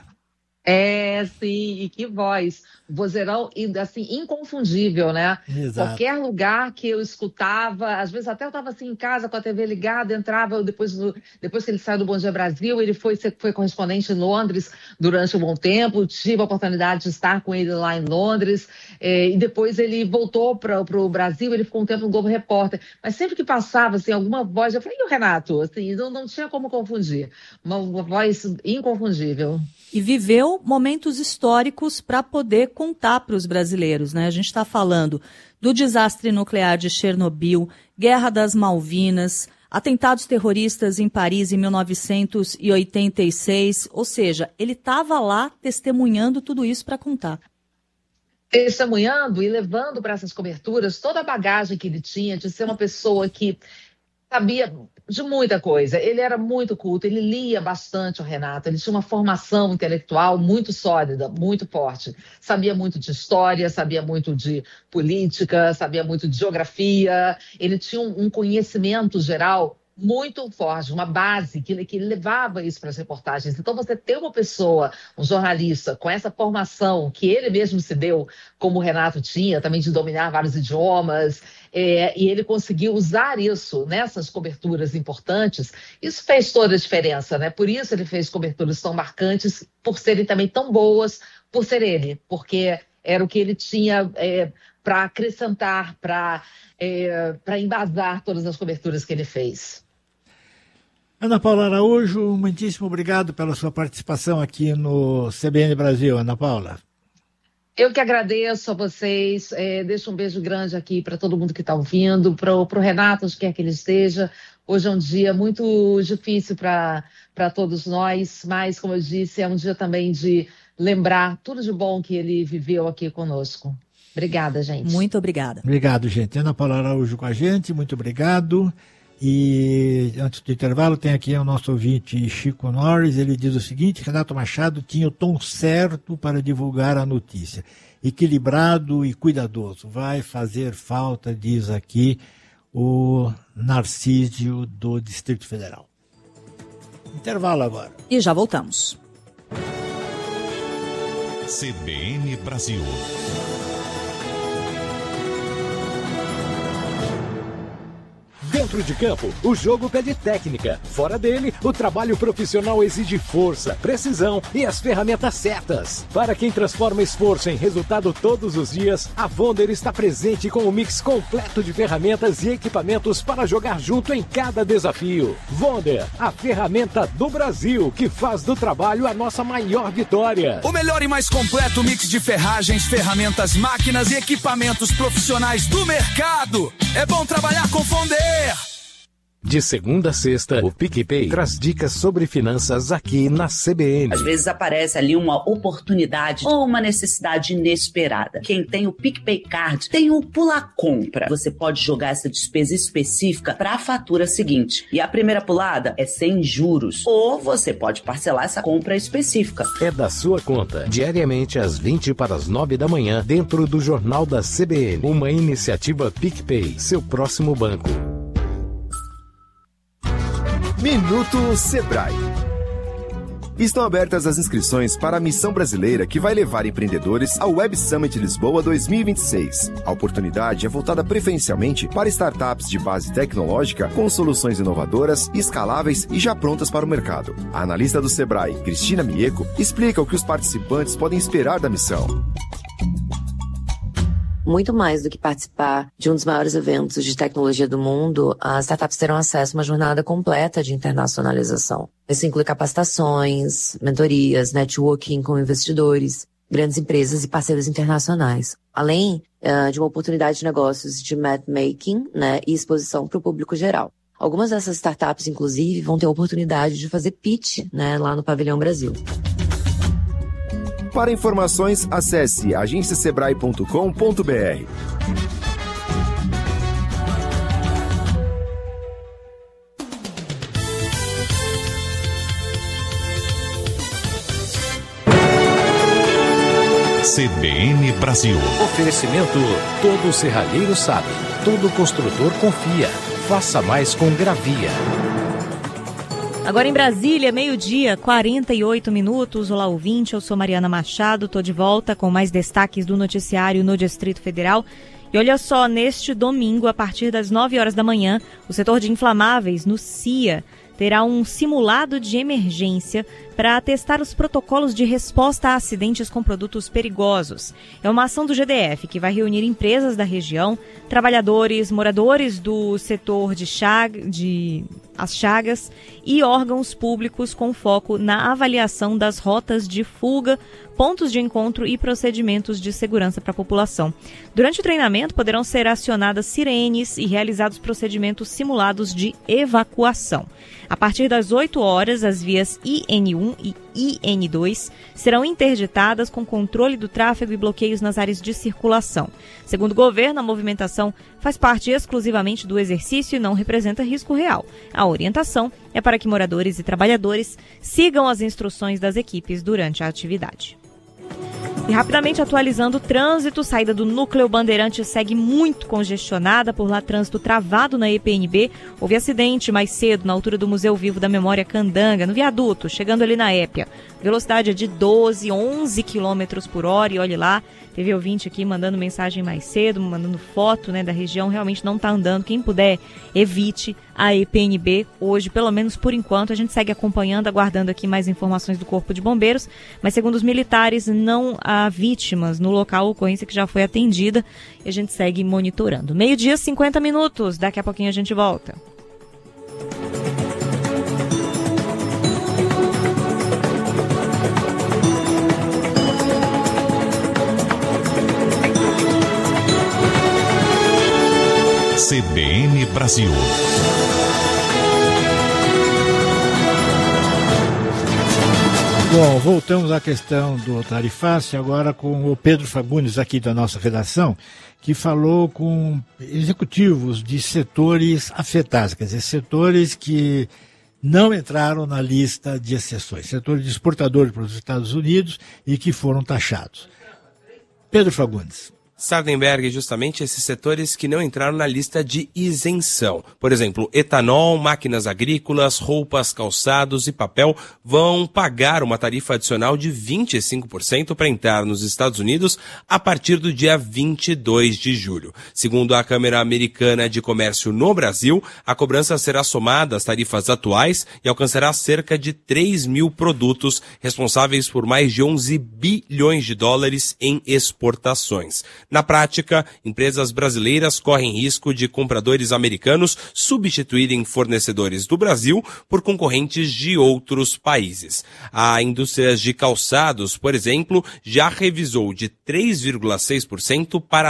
Sim, e que voz. Vozeirão, assim, inconfundível, né? Exato. Qualquer lugar que eu escutava, às vezes até eu estava assim em casa com a TV ligada, entrava, depois que ele saiu do Bom Dia Brasil, ele foi correspondente em Londres durante um bom tempo, tive a oportunidade de estar com ele lá em Londres, e depois ele voltou para o Brasil, ele ficou um tempo no Globo Repórter, mas sempre que passava, assim, alguma voz, eu falei, e o Renato? Assim, não tinha como confundir, uma voz inconfundível. E viveu momentos históricos para poder contar para os brasileiros, né? A gente está falando do desastre nuclear de Chernobyl, Guerra das Malvinas, atentados terroristas em Paris em 1986, ou seja, ele estava lá testemunhando tudo isso para contar. Testemunhando e levando para essas coberturas toda a bagagem que ele tinha de ser uma pessoa que sabia de muita coisa. Ele era muito culto, ele lia bastante, o Renato. Ele tinha uma formação intelectual muito sólida, muito forte. Sabia muito de história, sabia muito de política, sabia muito de geografia. Ele tinha um conhecimento geral muito forte, uma base que levava isso para as reportagens. Então, você ter uma pessoa, um jornalista, com essa formação que ele mesmo se deu, como o Renato tinha, também de dominar vários idiomas, e ele conseguiu usar isso nessas coberturas importantes, isso fez toda a diferença, né? Por isso ele fez coberturas tão marcantes, por serem também tão boas, por ser ele, porque era o que ele tinha para acrescentar, para embasar todas as coberturas que ele fez. Ana Paula Araújo, muitíssimo obrigado pela sua participação aqui no CBN Brasil. Ana Paula. Eu que agradeço a vocês, deixo um beijo grande aqui para todo mundo que está ouvindo, para o Renato, onde quer que ele esteja. Hoje é um dia muito difícil para todos nós, mas, como eu disse, é um dia também de lembrar tudo de bom que ele viveu aqui conosco. Obrigada, gente. Muito obrigada. Obrigado, gente. Ana Paula Araújo com a gente, muito obrigado. E antes do intervalo tem aqui o nosso ouvinte Chico Norris, ele diz o seguinte: Renato Machado tinha o tom certo para divulgar a notícia, equilibrado e cuidadoso, vai fazer falta, diz aqui o Narcísio do Distrito Federal. Intervalo agora. E já voltamos. CBN Brasil. Dentro de campo, o jogo pede técnica. Fora dele, o trabalho profissional exige força, precisão e as ferramentas certas. Para quem transforma esforço em resultado todos os dias, a Vonder está presente com um mix completo de ferramentas e equipamentos para jogar junto em cada desafio. Vonder, a ferramenta do Brasil, que faz do trabalho a nossa maior vitória. O melhor e mais completo mix de ferragens, ferramentas, máquinas e equipamentos profissionais do mercado. É bom trabalhar com Vonder. De segunda a sexta, o PicPay traz dicas sobre finanças aqui na CBN. Às vezes aparece ali uma oportunidade ou uma necessidade inesperada. Quem tem o PicPay Card tem o Pula Compra. Você pode jogar essa despesa específica para a fatura seguinte. E a primeira pulada é sem juros. Ou você pode parcelar essa compra específica. É da sua conta, diariamente às 20 para as 9 da manhã, dentro do Jornal da CBN. Uma iniciativa PicPay, seu próximo banco. Minuto Sebrae. Estão abertas as inscrições para a missão brasileira que vai levar empreendedores ao Web Summit Lisboa 2026. A oportunidade é voltada preferencialmente para startups de base tecnológica com soluções inovadoras, escaláveis e já prontas para o mercado. A analista do Sebrae, Cristina Mieco, explica o que os participantes podem esperar da missão. Muito mais do que participar de um dos maiores eventos de tecnologia do mundo, as startups terão acesso a uma jornada completa de internacionalização. Isso inclui capacitações, mentorias, networking com investidores, grandes empresas e parceiros internacionais. Além de uma oportunidade de negócios de matchmaking, e exposição para o público geral. Algumas dessas startups, inclusive, vão ter a oportunidade de fazer pitch lá no Pavilhão Brasil. Para informações, acesse agenciasebrae.com.br. CBN Brasil. Oferecimento: todo serralheiro sabe, todo construtor confia. Faça mais com Gravia. Agora em Brasília, 12h, 48 minutos. Olá, ouvinte, eu sou Mariana Machado, estou de volta com mais destaques do noticiário no Distrito Federal. E olha só, neste domingo, a partir das 9 horas da manhã, o setor de inflamáveis, no CIA, terá um simulado de emergência para testar os protocolos de resposta a acidentes com produtos perigosos. É uma ação do GDF que vai reunir empresas da região, trabalhadores, moradores do setor As Chagas e órgãos públicos com foco na avaliação das rotas de fuga, pontos de encontro e procedimentos de segurança para a população. Durante o treinamento, poderão ser acionadas sirenes e realizados procedimentos simulados de evacuação. A partir das 8 horas, as vias IN1 e IN2 serão interditadas com controle do tráfego e bloqueios nas áreas de circulação. Segundo o governo, a movimentação faz parte exclusivamente do exercício e não representa risco real. A orientação é para que moradores e trabalhadores sigam as instruções das equipes durante a atividade. E rapidamente atualizando o trânsito, saída do Núcleo Bandeirantes segue muito congestionada, por lá trânsito travado na EPNB. Houve acidente mais cedo na altura do Museu Vivo da Memória Candanga, no viaduto, chegando ali na Épia. Velocidade é de 11 km por hora e olhe lá, teve ouvinte aqui mandando mensagem mais cedo, mandando foto da região, realmente não está andando. Quem puder, evite a EPNB hoje, pelo menos por enquanto. A gente segue acompanhando, aguardando aqui mais informações do Corpo de Bombeiros, mas segundo os militares não há vítimas no local, a ocorrência que já foi atendida, e a gente segue monitorando. 12h, 50 minutos, daqui a pouquinho a gente volta. CBN Brasil. Bom, voltamos à questão do tarifácio agora com o Pedro Fagundes aqui da nossa redação, que falou com executivos de setores afetados, quer dizer, setores que não entraram na lista de exceções, setores de exportadores para os Estados Unidos e que foram taxados. Pedro Fagundes. Sardenberg, justamente esses setores que não entraram na lista de isenção. Por exemplo, etanol, máquinas agrícolas, roupas, calçados e papel vão pagar uma tarifa adicional de 25% para entrar nos Estados Unidos a partir do dia 22 de julho. Segundo a Câmara Americana de Comércio no Brasil, a cobrança será somada às tarifas atuais e alcançará cerca de 3 mil produtos responsáveis por mais de 11 bilhões de dólares em exportações. Na prática, empresas brasileiras correm risco de compradores americanos substituírem fornecedores do Brasil por concorrentes de outros países. A indústria de calçados, por exemplo, já revisou de 3,6% para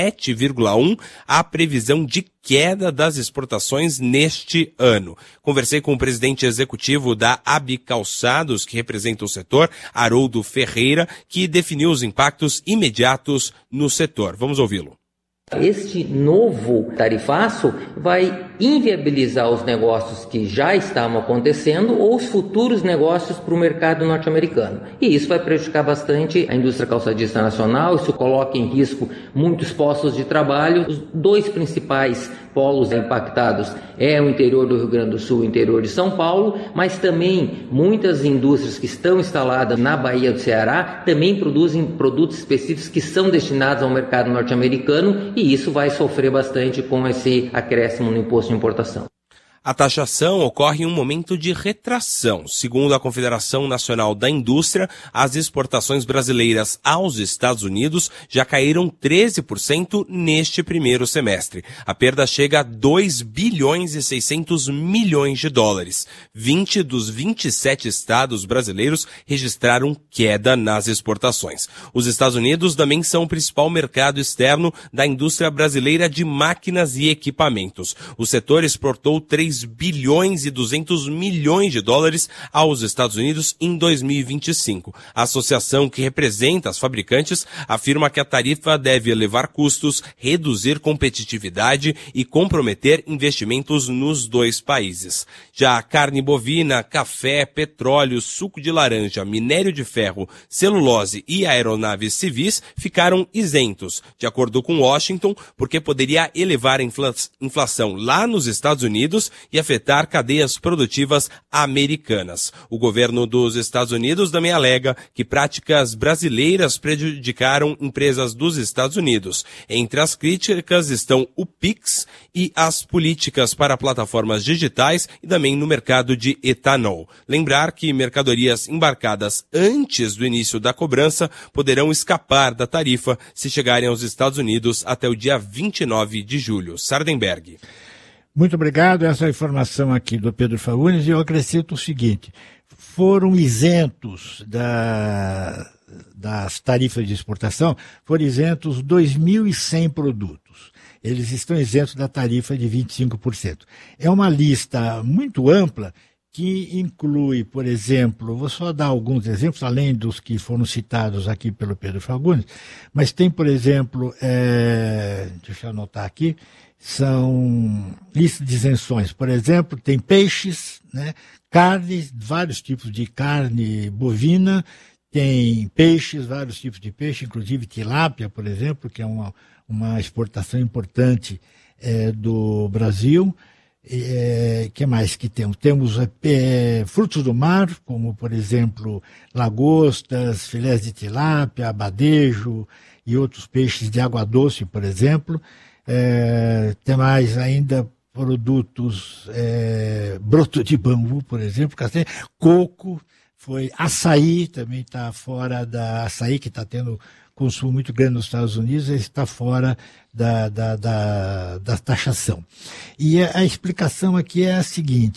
7,1% a previsão de queda das exportações neste ano. Conversei com o presidente executivo da AB Calçados, que representa o setor, Haroldo Ferreira, que definiu os impactos imediatos no setor. Vamos ouvi-lo. Este novo tarifaço vai inviabilizar os negócios que já estavam acontecendo ou os futuros negócios para o mercado norte-americano. E isso vai prejudicar bastante a indústria calçadista nacional, isso coloca em risco muitos postos de trabalho. Os dois principais polos impactados é o interior do Rio Grande do Sul e o interior de São Paulo, mas também muitas indústrias que estão instaladas na Bahia do Ceará também produzem produtos específicos que são destinados ao mercado norte-americano e isso vai sofrer bastante com esse acréscimo no imposto de importação. A taxação ocorre em um momento de retração. Segundo a Confederação Nacional da Indústria, as exportações brasileiras aos Estados Unidos já caíram 13% neste primeiro semestre. A perda chega a 2 bilhões e 600 milhões de dólares. 20 dos 27 estados brasileiros registraram queda nas exportações. Os Estados Unidos também são o principal mercado externo da indústria brasileira de máquinas e equipamentos. O setor exportou 3 bilhões e 200 milhões de dólares aos Estados Unidos em 2025. A associação que representa as fabricantes afirma que a tarifa deve elevar custos, reduzir competitividade e comprometer investimentos nos dois países. Já a carne bovina, café, petróleo, suco de laranja, minério de ferro, celulose e aeronaves civis ficaram isentos, de acordo com Washington, porque poderia elevar a inflação lá nos Estados Unidos e afetar cadeias produtivas americanas. O governo dos Estados Unidos também alega que práticas brasileiras prejudicaram empresas dos Estados Unidos. Entre as críticas estão o PIX e as políticas para plataformas digitais e também no mercado de etanol. Lembrar que mercadorias embarcadas antes do início da cobrança poderão escapar da tarifa se chegarem aos Estados Unidos até o dia 29 de julho. Sardenberg. Muito obrigado. Essa é a informação aqui do Pedro Fagundes e eu acrescento o seguinte, foram isentos das tarifas de exportação, foram isentos 2.100 produtos. Eles estão isentos da tarifa de 25%. É uma lista muito ampla que inclui, por exemplo, vou só dar alguns exemplos, além dos que foram citados aqui pelo Pedro Fagundes, mas tem, por exemplo, deixa eu anotar aqui, são listas de isenções. Por exemplo, tem peixes, né, carne, vários tipos de carne bovina, tem peixes, vários tipos de peixe, inclusive tilápia, por exemplo, que é uma exportação importante do Brasil. Que mais que temos? Temos frutos do mar, como, por exemplo, lagostas, filés de tilápia, abadejo e outros peixes de água doce, por exemplo. Tem mais ainda produtos, broto de bambu, por exemplo, castanha, coco, açaí, também está fora da açaí, que está tendo consumo muito grande nos Estados Unidos, está fora da taxação. E a explicação aqui é a seguinte,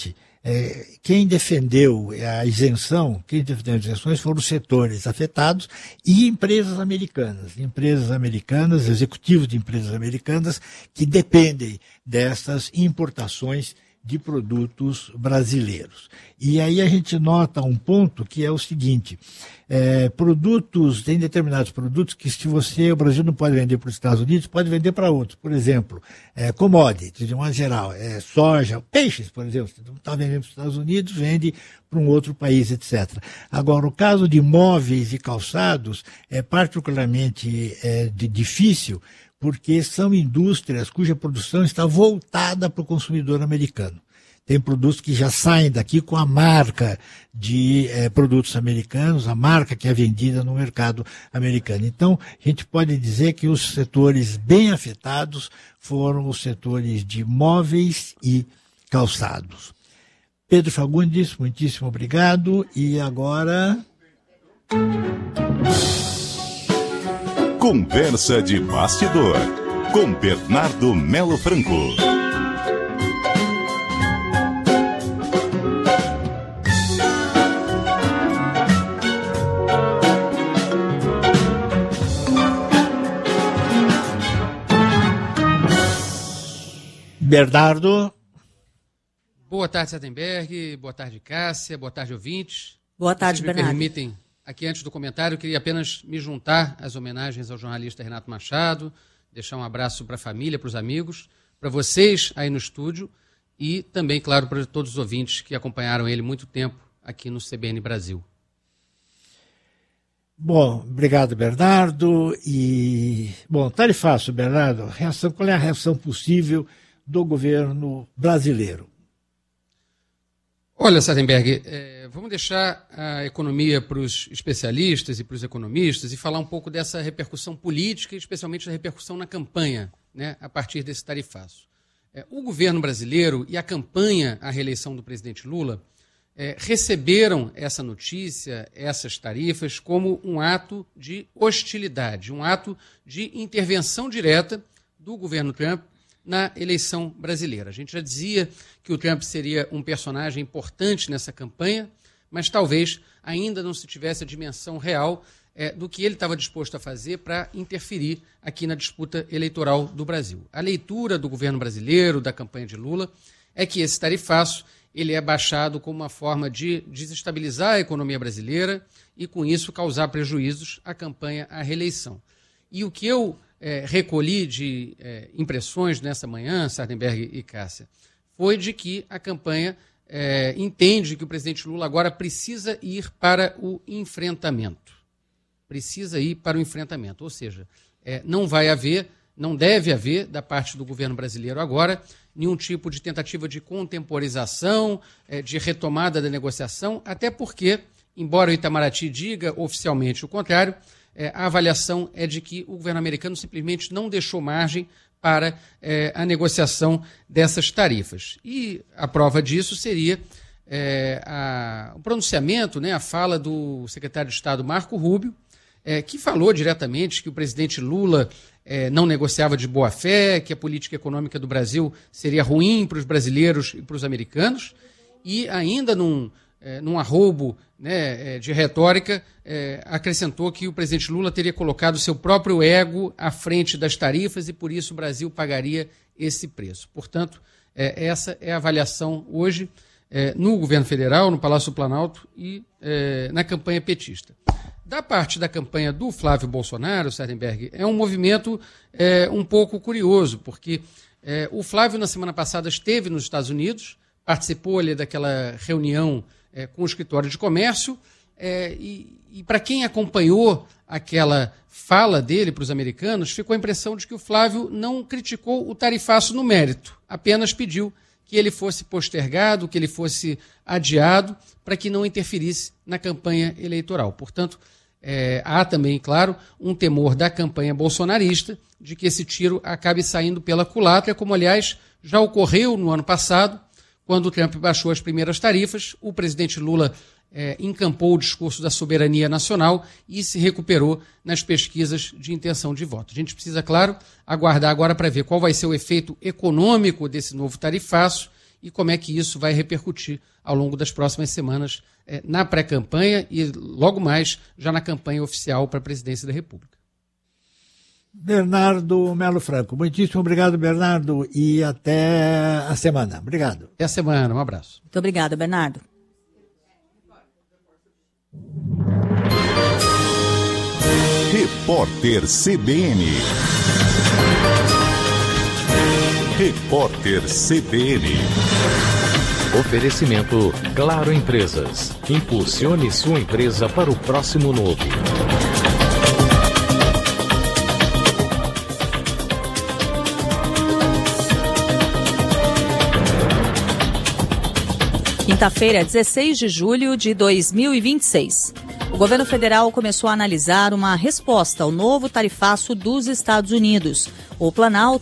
quem defendeu a isenção, quem defendeu as isenções foram os setores afetados e empresas americanas, executivos de empresas americanas que dependem dessas importações de produtos brasileiros. E aí a gente nota um ponto que é o seguinte, tem determinados produtos que o Brasil não pode vender para os Estados Unidos, pode vender para outros. Por exemplo, commodities, de uma geral, soja, peixes, por exemplo, você não está vendendo para os Estados Unidos, vende para um outro país, etc. Agora, o caso de móveis e calçados é particularmente difícil, porque são indústrias cuja produção está voltada para o consumidor americano. Tem produtos que já saem daqui com a marca de produtos americanos, a marca que é vendida no mercado americano. Então, a gente pode dizer que os setores bem afetados foram os setores de móveis e calçados. Pedro Fagundes, muitíssimo obrigado. E agora... Conversa de bastidor, com Bernardo Melo Franco. Bernardo. Boa tarde, Sardenberg. Boa tarde, Cássia. Boa tarde, ouvintes. Boa tarde, Bernardo. Me permitem, aqui antes do comentário, eu queria apenas me juntar às homenagens ao jornalista Renato Machado, deixar um abraço para a família, para os amigos, para vocês aí no estúdio e também, claro, para todos os ouvintes que acompanharam ele muito tempo aqui no CBN Brasil. Bom, obrigado, Bernardo. Tá fácil, Bernardo. Qual é a reação possível do governo brasileiro? Olha, Sardenberg, vamos deixar a economia para os especialistas e para os economistas e falar um pouco dessa repercussão política e especialmente da repercussão na campanha, né, a partir desse tarifaço. O governo brasileiro e a campanha à reeleição do presidente Lula receberam essa notícia, essas tarifas, como um ato de hostilidade, um ato de intervenção direta do governo Trump na eleição brasileira. A gente já dizia que o Trump seria um personagem importante nessa campanha, mas talvez ainda não se tivesse a dimensão real do que ele estava disposto a fazer para interferir aqui na disputa eleitoral do Brasil. A leitura do governo brasileiro, da campanha de Lula, é que esse tarifaço ele é baixado como uma forma de desestabilizar a economia brasileira e, com isso, causar prejuízos à campanha à reeleição. E o que eu recolhi de impressões nessa manhã, Sardenberg e Cássia, foi de que a campanha entende que o presidente Lula agora precisa ir para o enfrentamento. Precisa ir para o enfrentamento. Ou seja, não deve haver, da parte do governo brasileiro agora, nenhum tipo de tentativa de contemporização, de retomada da negociação, até porque, embora o Itamaraty diga oficialmente o contrário, a avaliação é de que o governo americano simplesmente não deixou margem para a negociação dessas tarifas. E a prova disso seria o pronunciamento, a fala do secretário de Estado Marco Rubio, que falou diretamente que o presidente Lula não negociava de boa fé, que a política econômica do Brasil seria ruim para os brasileiros e para os americanos, e ainda num arroubo de retórica, acrescentou que o presidente Lula teria colocado seu próprio ego à frente das tarifas e, por isso, o Brasil pagaria esse preço. Portanto, essa é a avaliação hoje no governo federal, no Palácio do Planalto e na campanha petista. Da parte da campanha do Flávio Bolsonaro, Sardenberg, é um movimento um pouco curioso, porque o Flávio, na semana passada, esteve nos Estados Unidos, participou ali daquela reunião com o escritório de comércio, e para quem acompanhou aquela fala dele para os americanos, ficou a impressão de que o Flávio não criticou o tarifaço no mérito, apenas pediu que ele fosse postergado, que ele fosse adiado, para que não interferisse na campanha eleitoral. Portanto, há também, claro, um temor da campanha bolsonarista de que esse tiro acabe saindo pela culatra, como, aliás, já ocorreu no ano passado, quando o Trump baixou as primeiras tarifas, o presidente Lula encampou o discurso da soberania nacional e se recuperou nas pesquisas de intenção de voto. A gente precisa, claro, aguardar agora para ver qual vai ser o efeito econômico desse novo tarifaço e como é que isso vai repercutir ao longo das próximas semanas na pré-campanha e logo mais já na campanha oficial para a presidência da República. Bernardo Melo Franco. Muitíssimo obrigado, Bernardo, e até a semana. Obrigado. Até a semana, um abraço. Muito obrigada, Bernardo. Repórter CBN. Repórter CBN. Oferecimento Claro Empresas. Impulsione sua empresa para o próximo novo. Quinta-feira, 16 de julho de 2026. O governo federal começou a analisar uma resposta ao novo tarifaço dos Estados Unidos. O Planalto